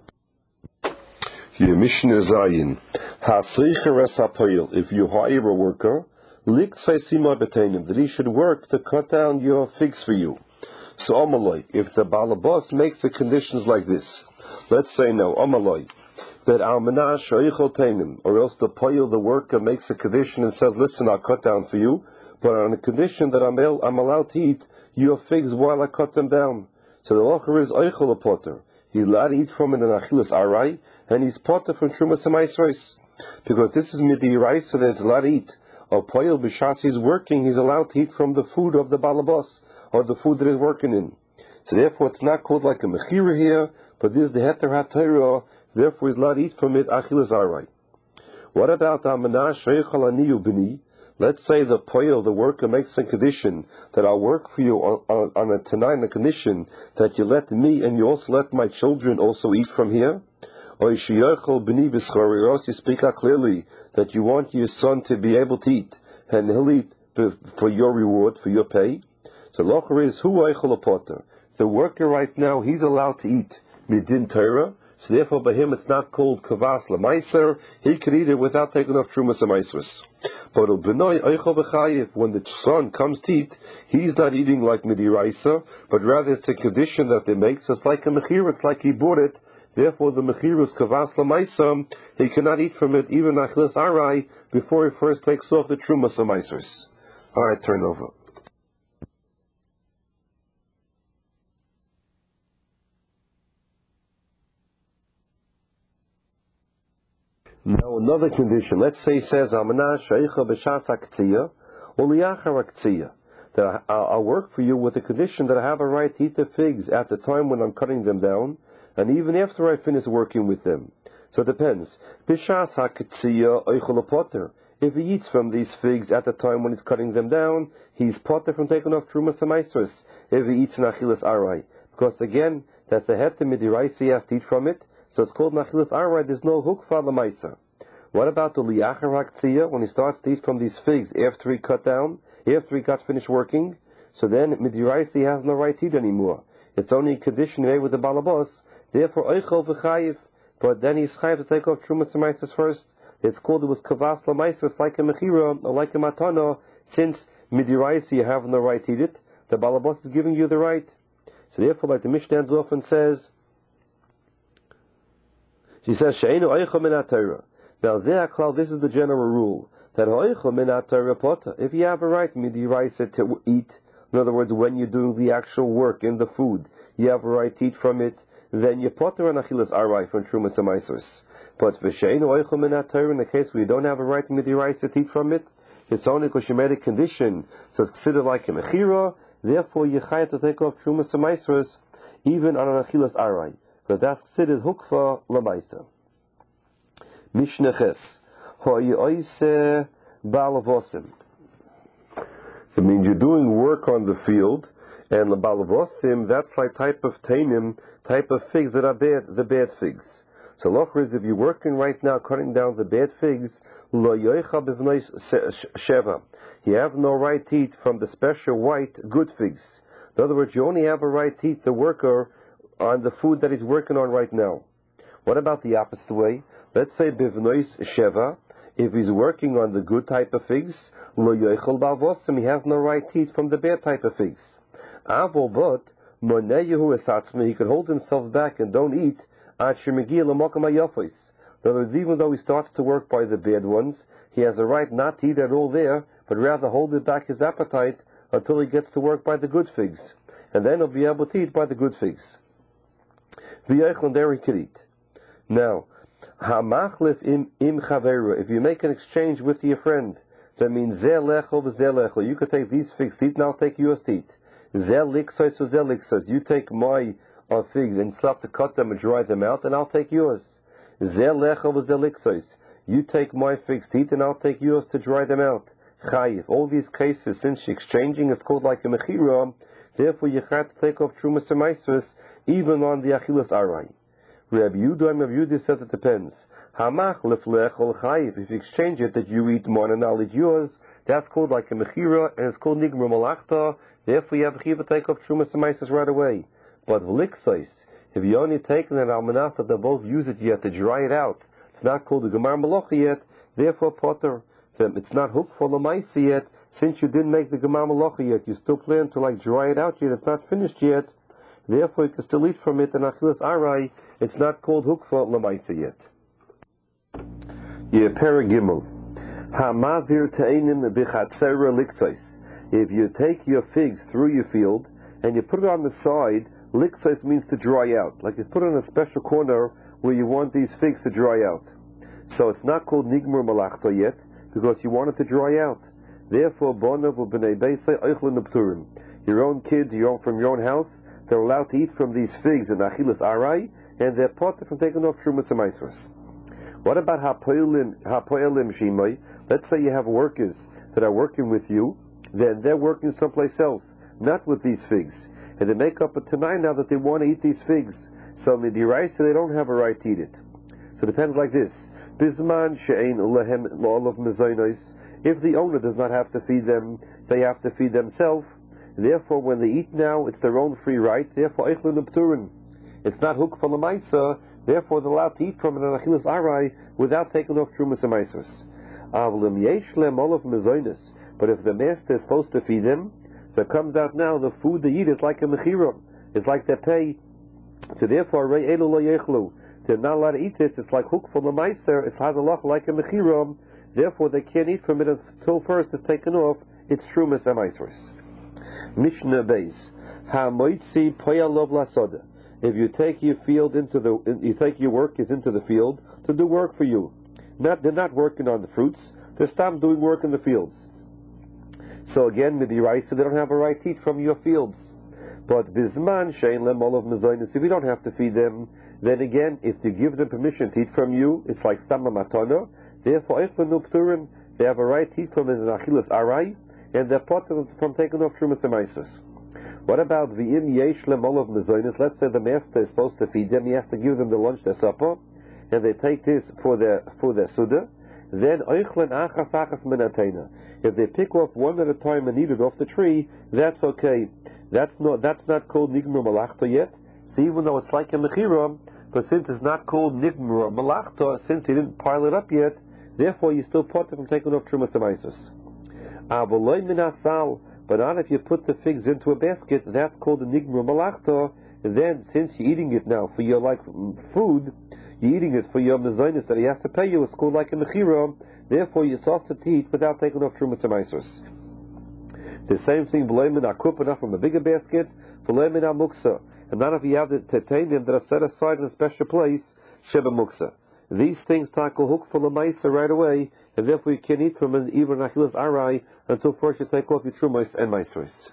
Here, Mishnah Zayin Hasricher es hapoyel. If you hire a worker, lik seisima betainim, that he should work to cut down your figs for you. So Amaloi, if the balabas makes the conditions like this, let's say no Amaloi, that almanah sheichol tainim, or else the poyel, the worker, makes a condition and says, listen, I'll cut down for you, but on a condition that I'm, I'm allowed to eat your figs while I cut them down. So the locher is eichol a potter. He's allowed to eat from it in achilas arai, and he's potter from trumas hamaisros, because this is midi rice, so there's allowed to eat. Or poyel b'shas he's working, he's allowed to eat from the food of the balabas, or the food that he's working in. So therefore, it's not called like a mechira here, but this is the heter haTorah. Therefore, he's allowed to eat from it achilas arai. What about amanah sheichal aniyu b'ni? Let's say the poyel, the worker, makes a condition that I'll work for you on, on, on a tonight, a condition that you let me and you also let my children also eat from here. Or sheichal b'ni b'schori, or else you speak out clearly that you want your son to be able to eat, and he'll eat for your reward, for your pay. So locher is hu eichel potter. The worker right now, he's allowed to eat midin Torah. So therefore, by him, it's not called kavas lamaiser. He could eat it without taking off trumas amaisros. But when the son comes to eat, he's not eating like midiraisa, but rather it's a condition that they make. So it's like a mechir. It's like he bought it. Therefore, the mechir is kavas lamaiser. He cannot eat from it even achilas arai before he first takes off the trumas amaisros. All right, turn over. Now another condition. Let's say he says Amanah Sheicha B'Shas HaKtziyah or Liachar HaKtziyah, that I'll work for you with the condition that I have a right to eat the figs at the time when I'm cutting them down, and even after I finish working with them. So it depends. B'Shas HaKtziyah Eichel Potter. If he eats from these figs at the time when he's cutting them down, he's potter from taking off Trumas HaMaisros. If he eats Nachilas Arai, because again, that's a heter midiraisa, he has to eat from it. So it's called Nachilas Arai, there's no hukfa l'maisa. What about the liachar haktziyah, when he starts to eat from these figs after he cut down, after he got finished working? So then, midiraisa, he has no right to eat anymore. It's only a condition made with the balabos, therefore, eichel v'chayiv. But then he's chayiv to take off trumas l'maisas first. It's called, it was kavas l'maisa, it's like a mechira, or like a matana, since midiraisa, you have no right to eat it. The balabos is giving you the right. So therefore, like the Mishnah often says, she says, She'enu oicha min ha-Torah. Now, this is the general rule, that oicha min ha-Torah potter. If you have a right, midiraisa, to eat, in other words, when you're doing the actual work in the food, you have a right to eat from it, then you potter and achilas arai from trumas hamaisros. But v'she'enu oicha min ha-Torah, in the case where you don't have a right midiraisa to eat from it, it's only because you made a condition, so it's considered like a mechira, therefore you have to take off trumas hamaisros, even on an achilas arai. Because that's considered hukfa lamaisa. Mishnah Ches. Ho'yoise balavosim. It means you're doing work on the field, and the balavosim, that's like type of tainim, type of figs that are bad, the bad figs. So locher is, if you're working right now cutting down the bad figs, lo yoicha b'vnei sheva. You have no right to eat from the special white good figs. In other words, you only have a right to eat the worker on the food that he's working on right now. What about the opposite way? Let's say bivnois sheva, if he's working on the good type of figs, lo yoichel ba'avosim, he has no right to eat from the bad type of figs. Avol but moneyehu esatzme, he could hold himself back and don't eat ad shemegia l'mokam hayofos. In In other words, even though he starts to work by the bad ones, he has a right not to eat at all there, but rather hold it back his appetite until he gets to work by the good figs. And then he'll be able to eat by the good figs. V'yechel, there he could eat. Now, ha'machlif im im chaveru, if you make an exchange with your friend, that means zeh lechel v'zeh lechel, you could take these figs to eat and I'll take yours to eat. Zeh liksos v'zeh liksos, you take my uh, figs and still have to cut them and dry them out, and I'll take yours. Zeh lechel v'zeh liksos, you take my figs to eat and I'll take yours to dry them out. Chayiv, all these cases, since exchanging is called like a mechira, therefore you have to take off trumas and maasros even on the achilas aray. Rabbi Yehuda, Rabbi Yehuda says it depends. Hamach leflechol chayiv. If you exchange it that you eat mine and I'll eat yours, that's called like a mechira and it's called nigmar malachta. Therefore you have to take off trumas and maasros right away. But v'liksais, if you only take an almanas that they both use it yet to dry it out, it's not called a gemar malacha yet. Therefore potter. It's not hooked for the maisi yet. Since you didn't make the gemar malacha yet, you still plan to like dry it out yet. It's not finished yet. Therefore, you can still eat from it. And achilas aray, it's not called hukfa lemaisa yet. Yeah, paragimel. Hamavir te'enim bichatzera liksos. If you take your figs through your field and you put it on the side, liksos means to dry out. Like you put it in a special corner where you want these figs to dry out. So it's not called nigmar malachta yet because you want it to dry out. Therefore, bonav u'bnei beisai oichlin nepturim. Your own kids, your own from your own house, they're allowed to eat from these figs in achilas aray, and they're potter from taking off trumas and maasros. What about hapoelim hapoelim shimoi? Let's say you have workers that are working with you, then they're working someplace else, not with these figs, and they make up a tanai now that they want to eat these figs. So midiraisa, they don't have a right to eat it. So it depends like this: bisman she'ein lehem la'olav mezainos. If the owner does not have to feed them, they have to feed themselves. Therefore, when they eat now, it's their own free right. Therefore, eichlin upturin. It's not hook for lemaisa. Therefore, they're allowed to eat from it an achilas aray without taking off trumas and maasros. Avlim yesh lem olav mezoinus. But if the master is supposed to feed them, so it comes out now the food they eat is like a mechira. It's like they pay. So therefore, rei elu lo yechlu. They're not allowed to eat it. It's like hook for lemaisa. It has a lot like a mechira. Therefore, they can't eat from it until first it's taken off its trumas and maasros. Mishnah Beis. Ha-moitzi poyalov lasoda. If you take your field into the, you take your workers into the field to do work for you. Not, they're not working on the fruits. They're stop doing work in the fields. So again, midiraisa, they don't have a right to eat from your fields. But bisman shein lem olav mezoinus. If you don't have to feed them, then again, if you give them permission to eat from you, it's like stamma matana. Therefore, they have a right to eat from it in achilas aray, and they're potter from taking off trumas and maasros. What about v'im yesh lem olav mezoinus? Let's say the master is supposed to feed them. He has to give them the lunch, their supper, and they take this for their for their suda. Then oichlen achas achas minatena. If they pick off one at a time and eat it off the tree, that's okay. That's not that's not called nigmar malachta yet. So even though it's like a mechira, but since it's not called nigmar malachta, since he didn't pile it up yet, therefore you still potter from taking off trumas and maasros. Avoloi minasal. But not if you put the figs into a basket, that's called a nigmar malachta. Then, since you're eating it now for your like food, you're eating it for your mezainis that he has to pay you, it's called like a mechira. Therefore, you're supposed to eat without taking off trumas and maasros. The same thing, v'lo min akupana from a bigger basket, v'lo min amuksa. And not if you have the titanium that are set aside in a special place, sheba muksa. These things tackle hook for the maisa right away, and therefore you can't eat from an even achilas aray until first you take off your trumas and maasros.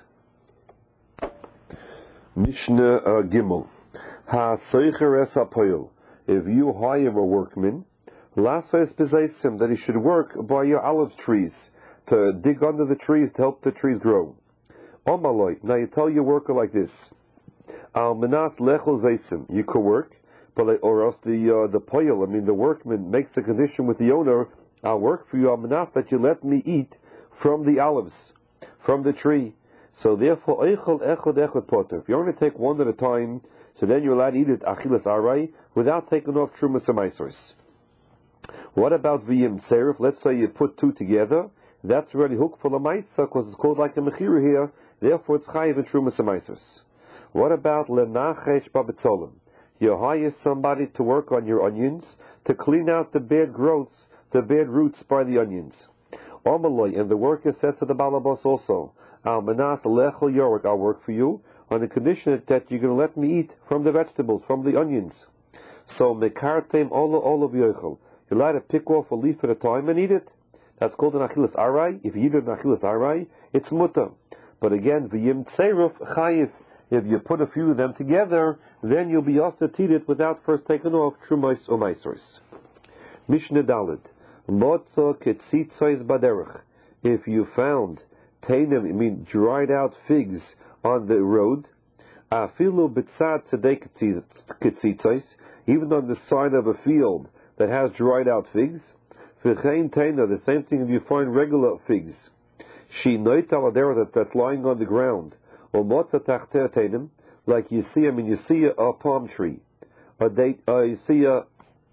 Mishnah uh, Gimel. Ha soicher es apoyel. If you hire a workman, lasa es bezeisim, that he should work by your olive trees, to dig under the trees to help the trees grow. Omaloi. Now you tell your worker like this: Al menas lechol zeisim. You could work, but or else the uh, the poyel, I mean the workman, makes a condition with the owner. I'll work for you, al menas, that you let me eat from the olives, from the tree. So therefore, eichel echod echod potter. If you only take one at a time, so then you're allowed to eat it achilas aray without taking off trumas and maasros. What about v'yim serif? Let's say you put two together. That's already hooked for the maisa because it's called like a mechira here. Therefore, it's chayiv in trumas and maasros. What about lenachesh babetzolim? You hire somebody to work on your onions, to clean out the bad growths, the bad roots by the onions. Omaloi, and the worker says to the balabos also, Al manas lechel york, I'll work for you, on the condition that you're going to let me eat from the vegetables, from the onions. So, mekartem ola ola v'yochel. You're allowed to pick off a leaf at a time and eat it. That's called an achilas arai. If you eat an achilas arai, it's mutter. But again, v'yim tseiruf chayiv. If you put a few of them together, then you'll be asked to eat it without first taking off trumos or maisros. Mishnah Daled. Motza ketzitzos baderech. If you found tainim, I mean dried out figs on the road, afilu b'tzad tzedek ketzitzos, even on the side of a field that has dried out figs, v'chein taina, the same thing if you find regular figs. She noit aladera, that's lying on the ground, or motza tachter tainim, like you see, I mean you see a, a palm tree, a date, uh, you see a,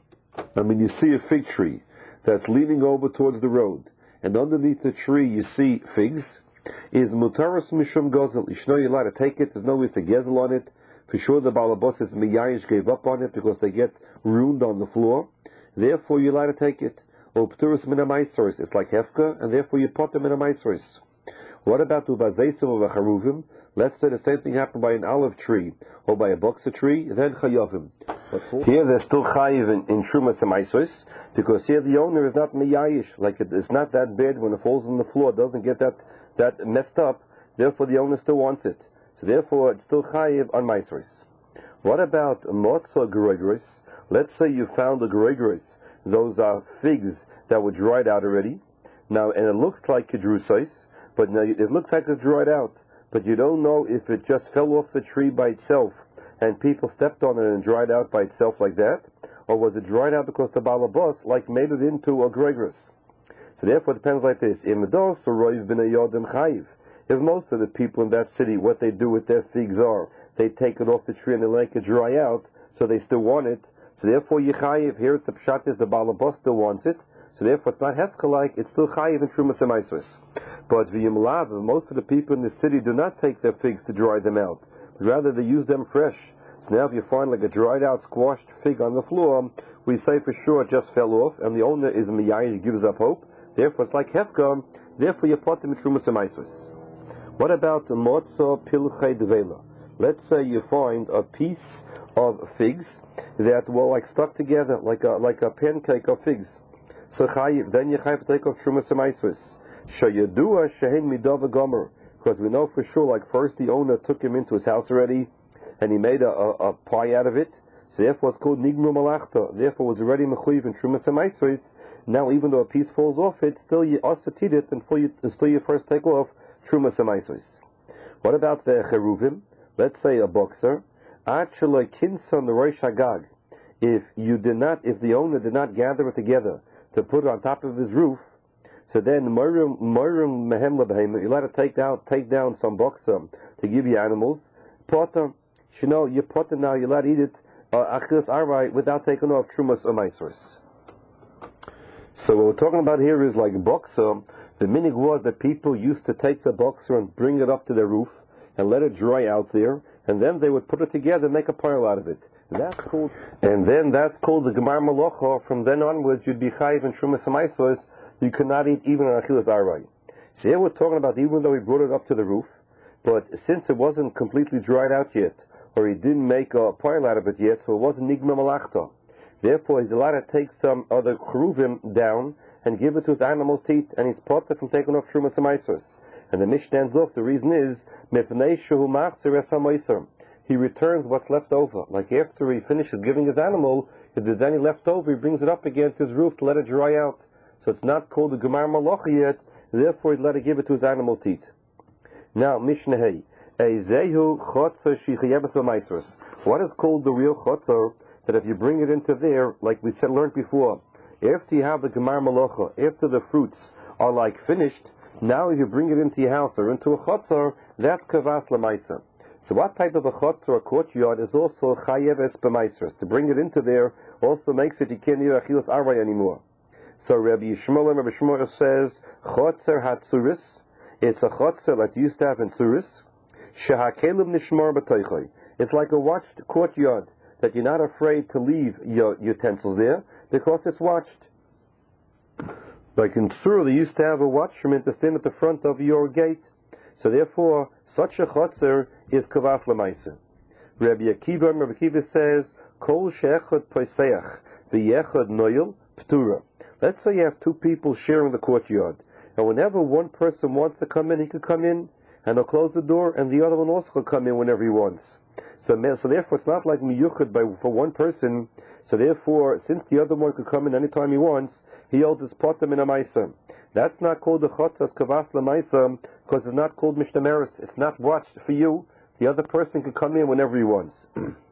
I mean you see a fig tree that's leaning over towards the road, and underneath the tree you see figs, is mutaros mishum gozel. You should know you're allowed to take it. There's no risk to gezel on it. For sure the balabosses miyayish gave up on it because they get ruined on the floor. Therefore you're allowed to take it. Or pturus min ha-maisoris. It's like hefka, and therefore you pot them in a maisoris. What about uvazeisim or v'charuvim? Let's say the same thing happened by an olive tree or by a boxer tree, then chayavim. Here they're still chayiv in, in Trumas and Maisos, because here the owner is not miyayish, like it, it's not that bad when it falls on the floor, it doesn't get that, that messed up, therefore the owner still wants it. So therefore it's still chayiv on Maisos. What about motza gregoris? Let's say you found a gregoris, those are figs that were dried out already, now, and it looks like kedrusais, but now it looks like it's dried out, but you don't know if it just fell off the tree by itself, and people stepped on it and dried out by itself like that, or was it dried out because the balabos like made it into a gregoris? So therefore it depends like this. If most of the people in that city, what they do with their figs are, they take it off the tree and they let it dry out, so they still want it. So therefore yichayiv, here the pshat is the balabos still wants it, so therefore it's not hefka like, it's still chayiv in trumas and maisros. But v'yimlav, most of the people in the city do not take their figs to dry them out. Rather, they use them fresh. So now if you find like a dried out, squashed fig on the floor, we say for sure it just fell off, and the owner is miyayish, gives up hope. Therefore, it's like hefka. Therefore, you put them in trumas and maisos. What about motza pilchei devela? Let's say you find a piece of figs that were like stuck together, like a like a pancake of figs. So chayiv, then you chayiv to take off trumas and maisos. Shayadua shehin midav gomer. Because we know for sure, like first the owner took him into his house already, and he made a, a, a pie out of it. So therefore it's called nigmu malachta. Therefore it was already mechuyev in trumas and maisos. Now even though a piece falls off it, still you also eat it, and you, still you first take off trumas and maisos. What about the cheruvim? Let's say a boxer. Actually, kinson the rosh hagag. If you did not, if the owner did not gather it together to put it on top of his roof, so then moirim moirim mehem lebehem, you're allowed to take down take down some boxer to give you animals. Potter, you know, you potter now, you're allowed to eat it achilles uh, arai without taking off trumas or maisros. So what we're talking about here is like boxer. The minig was that people used to take the boxer and bring it up to their roof and let it dry out there, and then they would put it together and make a pile out of it. That's called, and then that's called the gemar malocha. From then onwards, you'd be chayiv and trumas and maisos. You could not eat even an achilas arai. So here we're talking about even though he brought it up to the roof, but since it wasn't completely dried out yet, or he didn't make a pile out of it yet, so it wasn't nigma malachta. Therefore, he's allowed to take some other cheruvim down and give it to his animals to eat, and he's potter from taking off trumas and maisos. And the Mishnah ends off, the reason is, he returns what's left over. Like after he finishes giving his animal, if there's any left over, he brings it up again to his roof to let it dry out. So it's not called the gemar malocha yet, therefore he'd let it give it to his animals to eat. Now, Mishnah Hey. What is called the real chotzer, that if you bring it into there, like we said, learned before, after you have the gemar malocha, after the fruits are like finished, now if you bring it into your house or into a chotzer, that's kavas lemaisa. So what type of a chotzer or courtyard is also chayeves b'maisros? To bring it into there also makes it you can't eat achilas aray anymore. So Rabbi Yishmael and Rabbi Shmuel says chotzer hatzuris. It's a chotzer that you used to have in tzuris. Shehakelim nishmar b'toichoi. It's like a watched courtyard that you're not afraid to leave your utensils there because it's watched. Like in Tzur, they used to have a watchman to stand at the front of your gate. So therefore, such a chotzer is kavas l'maisa. Rabbi Akiva, Rabbi Akiva says, Kol she'echad poiseach v'yechad noyel p'tura. Let's say you have two people sharing the courtyard, and whenever one person wants to come in, he could come in, and he'll close the door, and the other one also will come in whenever he wants. So, so therefore, it's not like miyuchad by for one person. So therefore, since the other one could come in anytime he wants, he'll just put them in a maisa. That's not called the chotzas kavas l'maisa because it's not called mishtameres. It's not watched for you. The other person can come in whenever he wants.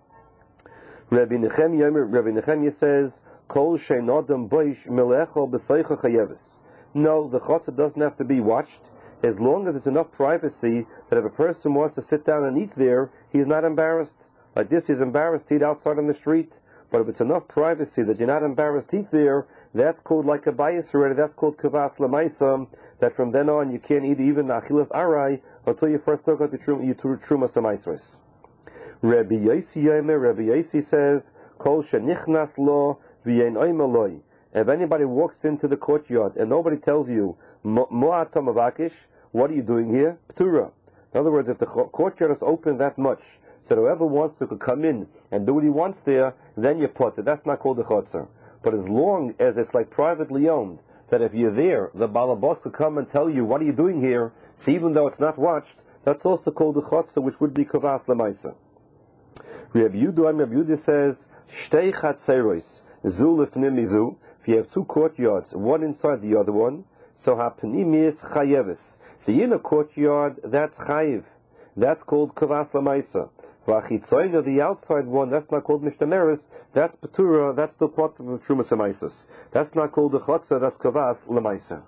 Rabbi Nechemia, Rabbi Nechemia says, Kol she'nodam boish melecho b'seicha chayeves. No, the chotzah doesn't have to be watched. As long as it's enough privacy that if a person wants to sit down and eat there, he's not embarrassed. Like this, he's embarrassed to eat outside on the street. But if it's enough privacy that you're not embarrassed to eat there, that's called like a bias already. That's called kavas l'maisa. That from then on you can't eat even achilas arai until you first took out the trumas amaisros. Rabbi Yosi Yomer, Rabbi Yosi says, Kol shenichnas lo v'yein oimaloi. If anybody walks into the courtyard and nobody tells you, Mo'atam avakish, what are you doing here? P'tura. In other words, if the courtyard is open that much, so whoever wants to could come in and do what he wants there, then you put it. That's not called the chotzer. But as long as it's like privately owned, that if you're there, the balabos could come and tell you, what are you doing here? So even though it's not watched, that's also called the chotzer, which would be kavas l'maisa. Rabbi Yudah, Rabbi Yudah says, Shtei chatzeros, zu lefnim mizu. If you have two courtyards, one inside the other one, so ha'pnimis chayeves. The inner courtyard, that's chayiv. That's called kavas l'maisa. V'achitzoyna, the outside one, that's not called mishtameres. That's petura. That's the part of trumas amaisas. That's not called the chotzer. That's kavas l'maisa.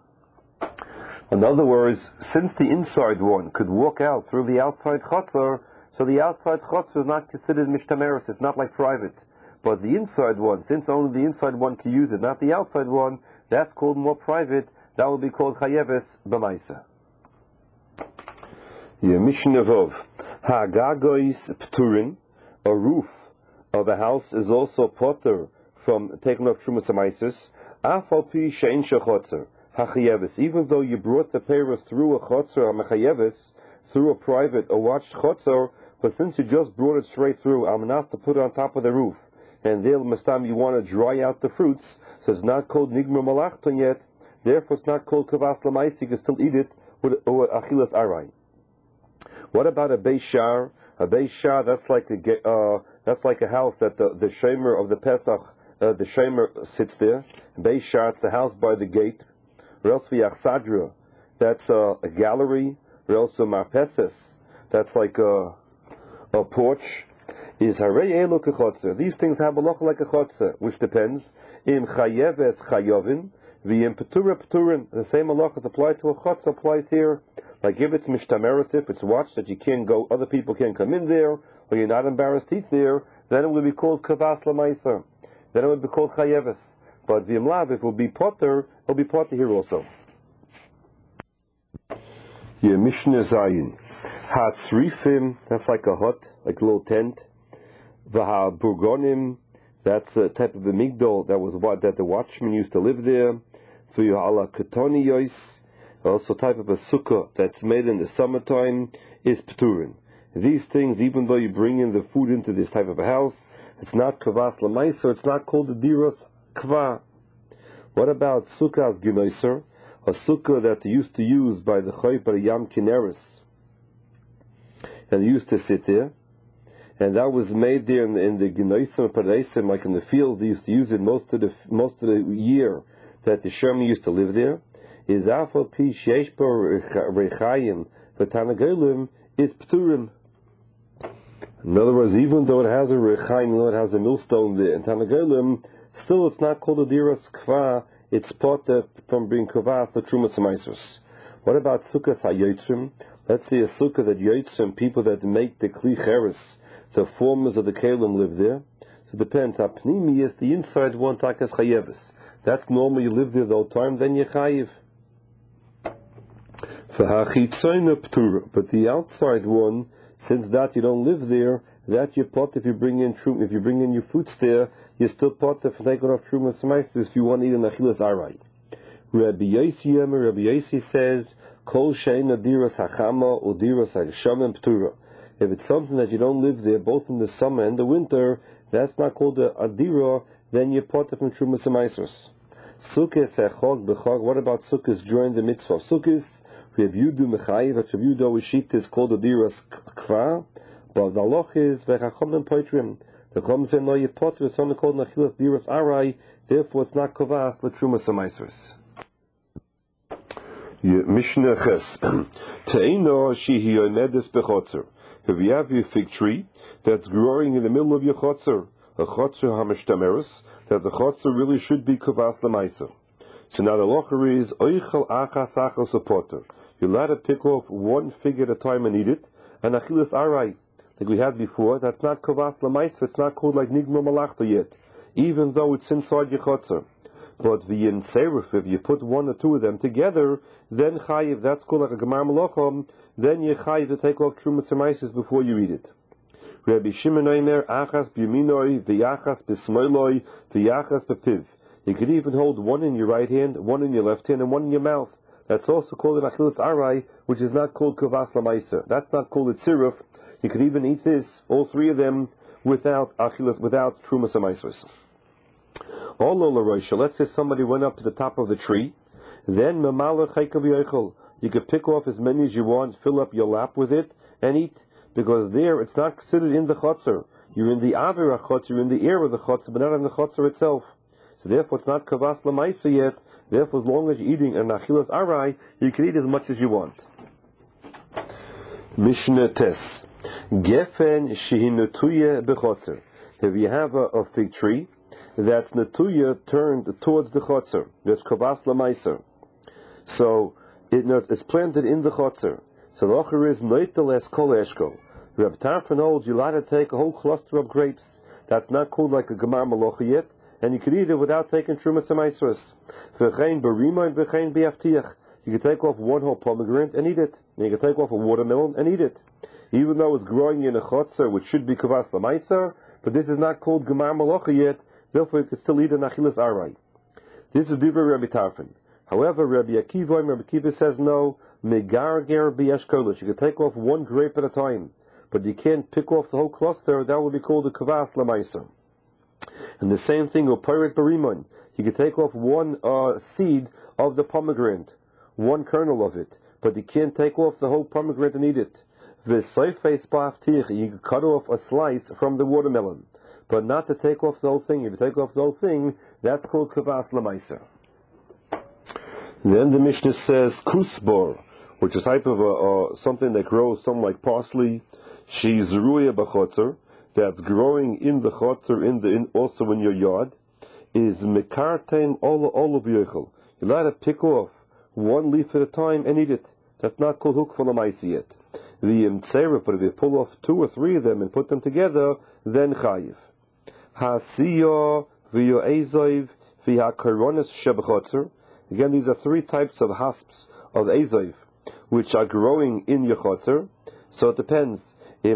In other words, since the inside one could walk out through the outside chotzer, so the outside chotzer is not considered mishtameres. It's not like private. But the inside one, since only the inside one can use it, not the outside one, that's called more private. That will be called chayeves b'maisa. Yeah, Mishnah Vov. Ha'gagois p'turin, a roof of a house is also potter from taking off trumas amaisas. Afal pi she'en shechotzer hachayeves. Even though you brought the peiros through a chotzer hachayeves, through a private or watched chotzer, but since you just brought it straight through, I'm enough to put it on top of the roof. And there, Mastam, you want to dry out the fruits, so it's not called Nigmer Malachton yet, therefore it's not called Kavas L'maisa, you can still eat it with, with Achilas Arai. What about a Beis Shar? A Beis Shar, that's like a, uh, that's like a house that the, the Shemer of the Pesach, uh, the Shemer sits there. Beis Shar, it's the house by the gate. Or else V'yachsadra, that's uh, a gallery. Or else Marpeses, that's like a, a porch. Is harei elu kechotzer. These things have a loch like a chotzer, which depends. Im chayeves chayovin, v'im petura peturin. The same halach is applied to a chotzer applies here. Like if it's mishtameres, if it's watched that you can't go, other people can't come in there, or you're not embarrassed to eat there, then it would be called kavas l'maisa. Then it would be called chayeves. But v'im lav, if it will be potter, it'll be potter here also. Yeah, Mishnah Zayin. Ha-tzrifim, that's like a hut, like a little tent. Vaha burgonim, that's a type of a migdol that was what that the watchman used to live there. V'yuhala katoniyos, also type of a sukkah that's made in the summertime, is p'turin. These things, even though you bring in the food into this type of a house, it's not kavas l'maisa, it's not called the diros kva. What about sukkahs genoiser? A sukkah that they used to use by the Chayper Yam Kineris, and they used to sit there, and that was made there in the, in the Genoisim Pareisim, like in the field. They used to use it most of the most of the year that the Sherman used to live there. Is Afal Pi Sheshpo Rechayim V'Tanagelim is Pturim. In other words, even though it has a Rechayim, even though it has a millstone there, and Tanagelim, still it's not called a Diras Kva. It's part from being kavas the trumas amaisros. What about sukkahs hayotzim? Let's say a sukkah that yotzim, people that make the kli cheres, the formers of the kelim live there. So it depends. Hapnimi is the inside one takas chayeves. That's normal. You live there the whole time, then you chayiv. For hachitzoyna ptura, but the outside one, since that you don't live there, that you're pot if you bring in truma. If you bring in your fruits there, you're still pot if you take off truma semaisis if you want to eat an achilas arai. Rabbi Yossi Yemer, Rabbi Yossi says, Kol shein adiras hachama or diras hagshamim ptura. If it's something that you don't live there, both in the summer and the winter, that's not called a adira, then you're pot from truma semaisis. Sukkos echog bechog. What about sukkos during the mitzvah of sukkos? Rabbi Yehuda mechayiv. Rabbi Yehuda Shita is called adiras kva, but the halacha is vechachomim poitrim. The chom say no, you're pot with something called nachilas diras arai. Therefore, it's not kovas l'truma semaisis. Mishnah Ches. Teino shehi yomedes bechotzer. If you have your fig tree that's growing in the middle of your chotzer, a chotzer hamishtameres, that the chotzer really should be kavas lemaisa. So now the locher is oichel achas achas apoter. You're allowed to pick off one fig at a time and eat it, and achilas arai, like we had before, that's not kavas lemaisa. It's not called like nigma malachta yet, even though it's inside your chotzer. But the serif, if you put one or two of them together, then chayiv, that's called like a gemar malacham, then you chayiv to take off truma semaisis before you eat it. Rabbi Shimon Omer, achas b'yaminoi, v'yachas b'smoiloi, v'yachas b'piv. You could even hold one in your right hand, one in your left hand, and one in your mouth. That's also called an achilas arai, which is not called kavas lamaisa. That's not called a tziruf. You could even eat this, all three of them, without achilas, without truma semaisis. Let's say somebody went up to the top of the tree, then you could pick off as many as you want, fill up your lap with it, and eat, because there it's not considered in the chotzer. You're in the avira chotzer, you're in the air of the chotzer, but not in the chotzer itself. So therefore it's not kavas lamaisa yet. Therefore, as long as you're eating an achilas arai, you can eat as much as you want. Mishnah Tes. Gefen shehinutuye bechotzer. If you have a, a fig tree that's natuya turned towards the chotzer, that's kavas lamaisa. So it, it's planted in the chotzer. So the ocher is noiteles kol eshko. Reb Tarfon holds you're allowed to take a whole cluster of grapes. That's not called like a gemar malacha yet, and you could eat it without taking truma semaisus. V'chein berima and v'chein biaftiach. You can take off one whole pomegranate and eat it. And you can take off a watermelon and eat it. Even though it's growing in a chotzer, which should be kavas lamaisa, but this is not called gemar malacha yet, therefore you can still eat an achilas arai. This is divrei Rabbi Tarfon. However, Rabbi Akiva, Rabbi Akiva says no, megarger biashkolish. You can take off one grape at a time, but you can't pick off the whole cluster. That would be called a kavas lamaisa. And the same thing with pirate barimon. You can take off one uh, seed of the pomegranate, one kernel of it, but you can't take off the whole pomegranate and eat it. You can cut off a slice from the watermelon, but not to take off the whole thing. If you take off the whole thing, that's called kavas lamaisa. Then the Mishnah says kusbor, which is type of a, uh, something that grows, something like parsley. She's ruya b'chotzer, that's growing in the chotzer, in the in, also in your yard. Is mekartein all all of yochel. You're allowed to pick off one leaf at a time and eat it. That's not called hook for the mice yet. The imtzera, but if you pull off two or three of them and put them together, then chayiv. Hasiyo v'yo ezoiv v'ha koronis shebchotzer. Again, these are three types of hasps of ezoiv, which are growing in your chotzer. So it depends. If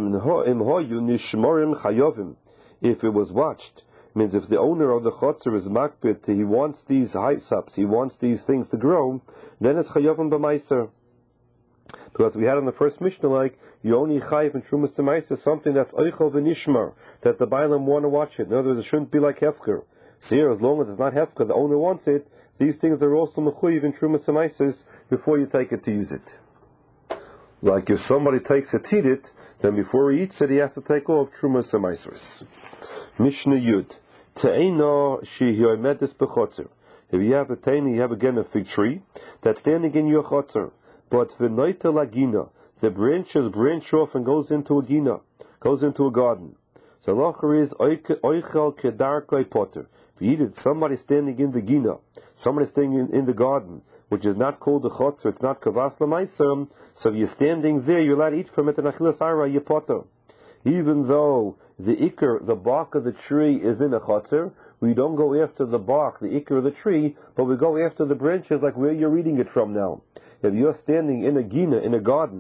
it was watched, means if the owner of the chotzer is makbid, he wants these haisaps, he wants these things to grow, then it's chayovim b'maiser. Because we had in the first Mishnah, like, you only chayiv in trumas b'maiser, something that's oichel v'nishmar, that the bailam want to watch it. In other words, it shouldn't be like hefker. So here, as long as it's not hefker, the owner wants it, these things are also mechuyev in trumas b'maiser before you take it to use it. Like if somebody takes it to eat it, then before he eats it, he has to take off trumas b'maiser. Mishnah Yud. Te'ena shehiyomedes b'chotzer. If you have a te'ena, you have again a fig tree that's standing in your chotzer. But v'noita lagina, the branches branch off and goes into a gina, goes into a garden. So locher is oichel kedarkei potter. If you eat it, somebody standing in the gina, somebody standing in, in the garden, which is not called the chotzer, it's not kavas lamaisa. So if you're standing there, you're allowed to eat from it and achilas arai your potter. Even though the ikr, the bark of the tree, is in a chotzer, we don't go after the bark, the ikr of the tree, but we go after the branches, like where you're eating it from now. If you're standing in a gina, in a garden,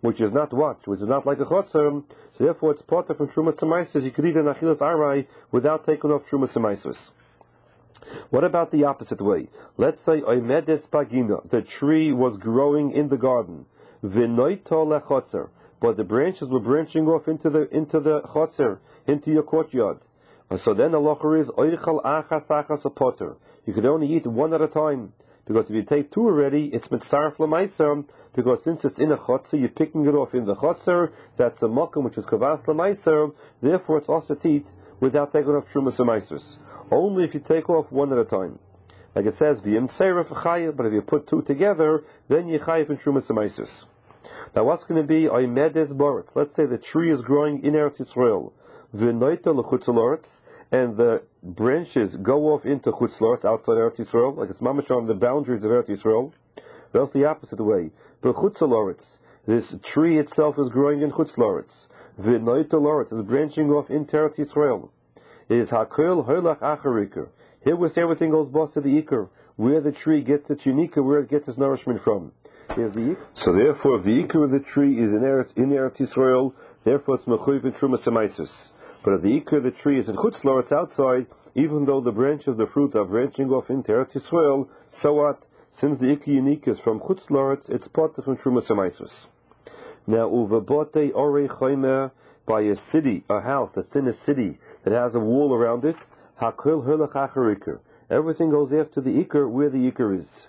which is not what? Which is not like a chotzer, so therefore it's potter from Trumas Samaisis. You could eat an Achilas Arai without taking off Trumas Samaisis. What about the opposite way? Let's say Oimedes Pagina, the tree was growing in the garden, V'noito lechotzer, but the branches were branching off into the into the chotzer, into your courtyard. So then the locher is oichal achas achas a potter. You could only eat one at a time, because if you take two already, it's mitzarf l'maiser. Because since it's in a chotzer, you're picking it off in the chotzer. That's a makom which is kavas l'maiser. Therefore, it's also eat without taking off trumas l'maisus. Only if you take off one at a time. Like it says, v'yim tzeiref chayev. But if you put two together, then you chayev in trumas l'maisus. Now, what's going to be oimedes boretz? Let's say the tree is growing in Eretz Yisrael. V'noito l'chutz loretz, and the branches go off into chutz loretz, outside Eretz Yisrael, like it's mamash on the boundaries of Eretz Yisrael. That's the opposite way. But chutz loretz, this tree itself is growing in chutz loretz. V'noito loretz is branching off into Eretz Yisrael. It is hakol hoylach achar iker. Here we say everything goes boss to the iker, where the tree gets its unique, where it gets its nourishment from. The so therefore, if the iker of the tree is in Eretz, in Eretz Yisrael, therefore it's mechuyev in trumas samaisus. But if the iker of the tree is in chutz loretz outside, even though the branches, the fruit, are branching off into Eretz Yisrael, so what? Since the iker unique is from chutz loretz, it's potter from trumas samaisus. Now, uvabote orei chaymer, by a city, a house that's in a city that has a wall around it, hakol helach achar iker. Everything goes after the iker where the iker is.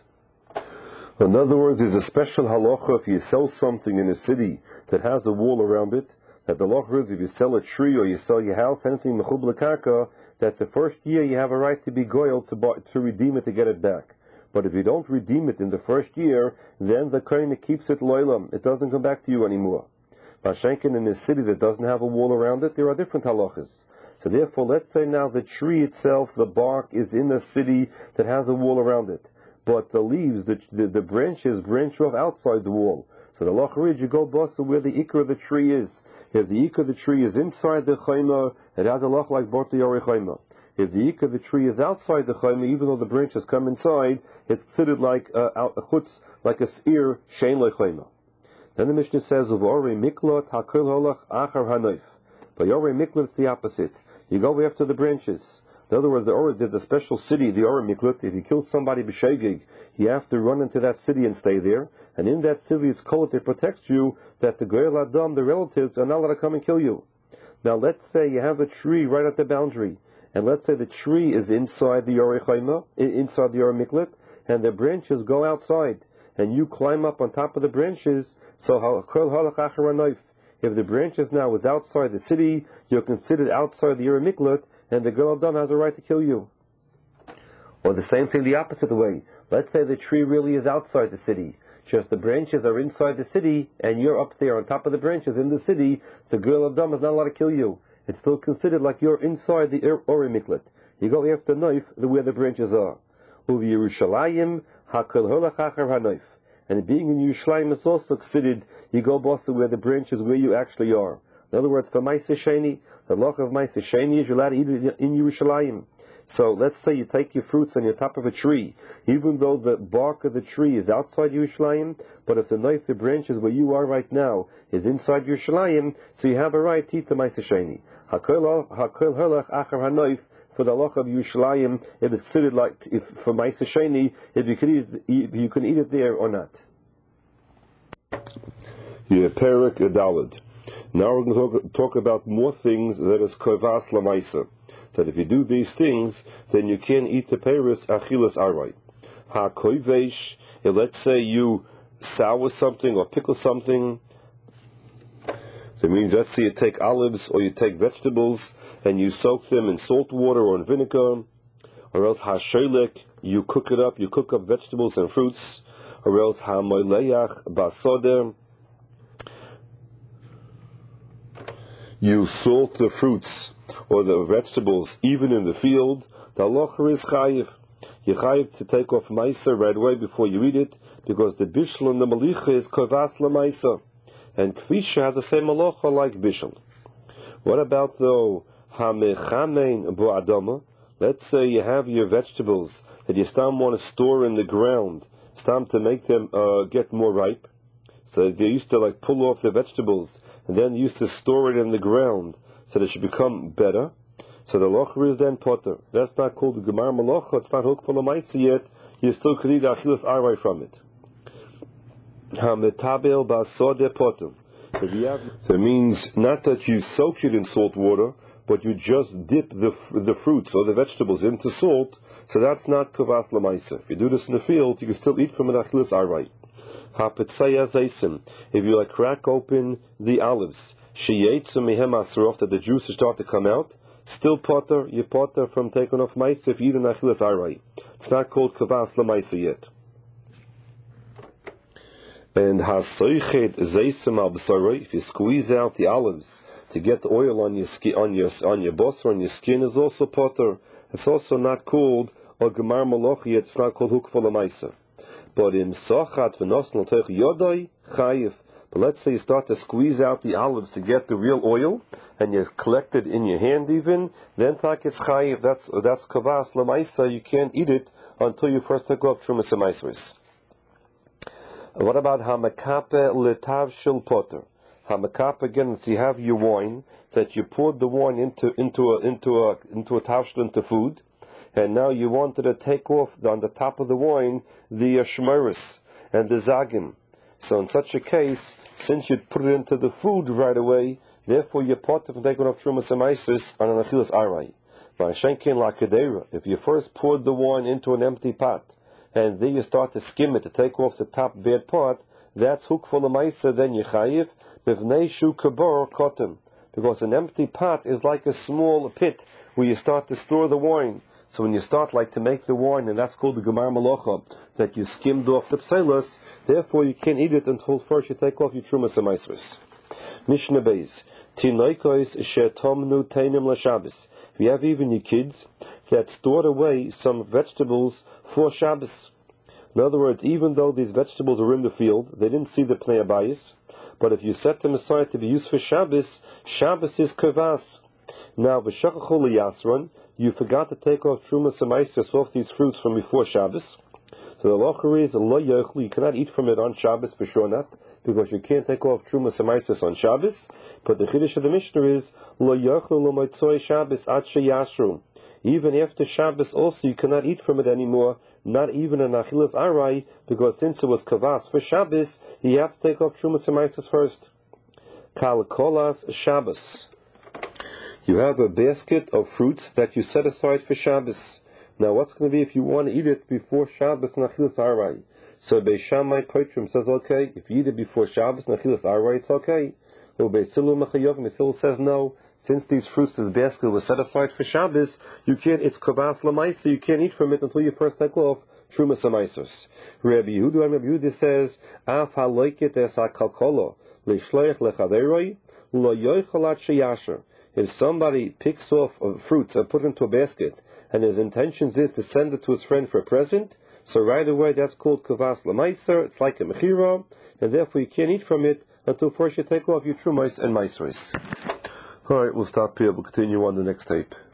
In other words, there's a special halacha if you sell something in a city that has a wall around it, that the halacha is if you sell a tree or you sell your house, anything mechub l'karka, that the first year you have a right to be goyal to buy, to redeem it, to get it back. But if you don't redeem it in the first year, then the kohen keeps it loylam. It doesn't come back to you anymore. Mashenkin, in a city that doesn't have a wall around it, there are different halachas. So therefore, let's say now the tree itself, the bark, is in a city that has a wall around it. But the leaves, the, the, the branches branch off outside the wall. So the lachrid, you go bust where the ikar of the tree is. If the ikar of the tree is inside the chayma, it has a lach like borti yori chayma. If the ikar of the tree is outside the chayma, even though the branches come inside, it's considered like a, a chutz, like a seir shein le chayma. Then the Mishnah says, "Uvori miklot hakol holach achar hanoif." By yori miklot, it's the opposite. You go after the branches. In other words, the Or, there's a special city, the Or Miklut. If you kill somebody b'shegig, you have to run into that city and stay there. And in that city, it's called to protect you that the Goyal Adam, the relatives, are not allowed to come and kill you. Now, let's say you have a tree right at the boundary, and let's say the tree is inside the Or Chayma, inside the Or Miklut, and the branches go outside, and you climb up on top of the branches. So, Kol Halach Achar Hanoif. If the branches now is outside the city, you're considered outside the Or Miklut, and the girl Adam has a right to kill you. Or the same thing the opposite way. Let's say the tree really is outside the city. Just the branches are inside the city, and you're up there on top of the branches in the city, the girl Adam is not allowed to kill you. It's still considered like you're inside the Ori Miklet. You go after knife where the branches are. Uvi Yerushalayim hakol holach achar hanoif. And being in Yerushalayim is also considered, you go boss where the branches where you actually are. In other words, for Maaseh Sheni, the law of Maaseh Sheni is you're allowed to eat it in Yerushalayim. So let's say you take your fruits on your top of a tree, even though the bark of the tree is outside Yerushalayim, but if the knife, the branches where you are right now, is inside Yerushalayim, so you have a right to eat the Maaseh Sheni. Hakol halach achar hanoif, for the law of Yerushalayim, it is considered like if for Maaseh Sheni, if you can eat it, if you can eat it there or not. Yeah, Perik Adalad. Now we're going to talk, talk about more things that is kovas lamaisa. That if you do these things, then you can't eat the peris achilas aray. Ha koivesh, let's say you sour something or pickle something. So it means, let's say you take olives or you take vegetables and you soak them in salt water or in vinegar. Or else ha shelek, you cook it up, you cook up vegetables and fruits. Or else ha moileach basodeh, you salt the fruits or the vegetables even in the field. The halacha is chayiv. You chayiv to take off ma'aser right away before you eat it, because the bishul and the malicha is kovas l'ma'aser, and kvisha has the same halacha like bishul. What about though hamechamein bo adama? Let's say you have your vegetables that you still want to store in the ground, it's time to make them uh, get more ripe. So they used to like pull off the vegetables and then used to store it in the ground so they should become better. So the locher is then potter. That's not called the gemar malocha. It's not hook for the maisa yet. You still could eat achilas aray from it. Hametabel basode potter. So it means not that you soak it in salt water, but you just dip the the fruits or the vegetables into salt. So that's not kavas lamaisa. If you do this in the field, you can still eat from it achilas aray. Hapetzaya zaysim. If you like crack open the olives, sheyetzu mehem asrof, that the juices start to come out. Still potter, you potter from taking off maisa if you eat an achilas aray. It's not called kavas lamaisa yet. And hasoichet zaysim al b'saroi, if you squeeze out the olives to get the oil on your skin, on your on your boss, on your skin, is also potter. It's also not called a gemar malocha yet. It's not called hukfa lamaisa. But in sochat v'nosnal teich yodai chayiv. But let's say you start to squeeze out the olives to get the real oil, and you collect it in your hand even, then tak it's chayiv, that's that's kavas lamaisa, you can't eat it until you first take off trumas and maisris. What about hamakape letav shel potter? Hamakape, again, so you have your wine, that you poured the wine into into a into a into a tavshel, into food, and now you wanted to take off the, on the top of the wine the uh, shmeris and the zagim. So in such a case, since you'd put it into the food right away, therefore you're potter from taking off trumas and maisris on an achilas aray. If you first poured the wine into an empty pot, and then you start to skim it to take off the top bad part, that's hook for the maisa, then you chayiv, b'vnei shu kabor kotem. Because an empty pot is like a small pit where you start to store the wine. So when you start like to make the wine, and that's called the gemar malocha, that you skimmed off the pselos, therefore you can't eat it until first you take off your trumas and maisris. Mishnah Beis, tinoikos shetomnu teinim l'Shabbos. If you have even your kids that stored away some vegetables for Shabbos. In other words, even though these vegetables are in the field, they didn't see the pnei abayis, but if you set them aside to be used for Shabbos, Shabbos is kavas. Now, v'shachachol liyasron, you forgot to take off trumas and maisros off these fruits from before Shabbos. So the locher is lo yochlu, you cannot eat from it on Shabbos, for sure not, because you can't take off trumas and maisros on Shabbos. But the chiddush of the Mishnah is lo yochlu lo motzoi Shabbos ad sheyashru. Even after Shabbos also you cannot eat from it anymore, not even an achilas aray, because since it was kavas for Shabbos, you have to take off trumas and maisros first. Kal kolas Shabbos. You have a basket of fruits that you set aside for Shabbos. Now what's going to be if you want to eat it before Shabbos and achilas aray? So Beis Shammai Poitrim says, okay, if you eat it before Shabbos and achilas aray, it's okay. Or Beis Hillel Mechayov, Beis Hillel says no. Since these fruits, this basket was set aside for Shabbos, you can't, it's kavas lamaisa, you can't eat from it until you first take off trumas and maisros. Rabbi Yehuda, Rabbi Yehuda says, af haloiket es hakalkolo, leishloich lechaveroi, lo yoichalat sheyasher. If somebody picks off fruits and put it into a basket, and his intentions is to send it to his friend for a present, so right away that's called kavas lamaisa, it's like a mechira, and therefore you can't eat from it until first you take off your trumas and maisros. Alright, we'll stop here, we'll continue on the next tape.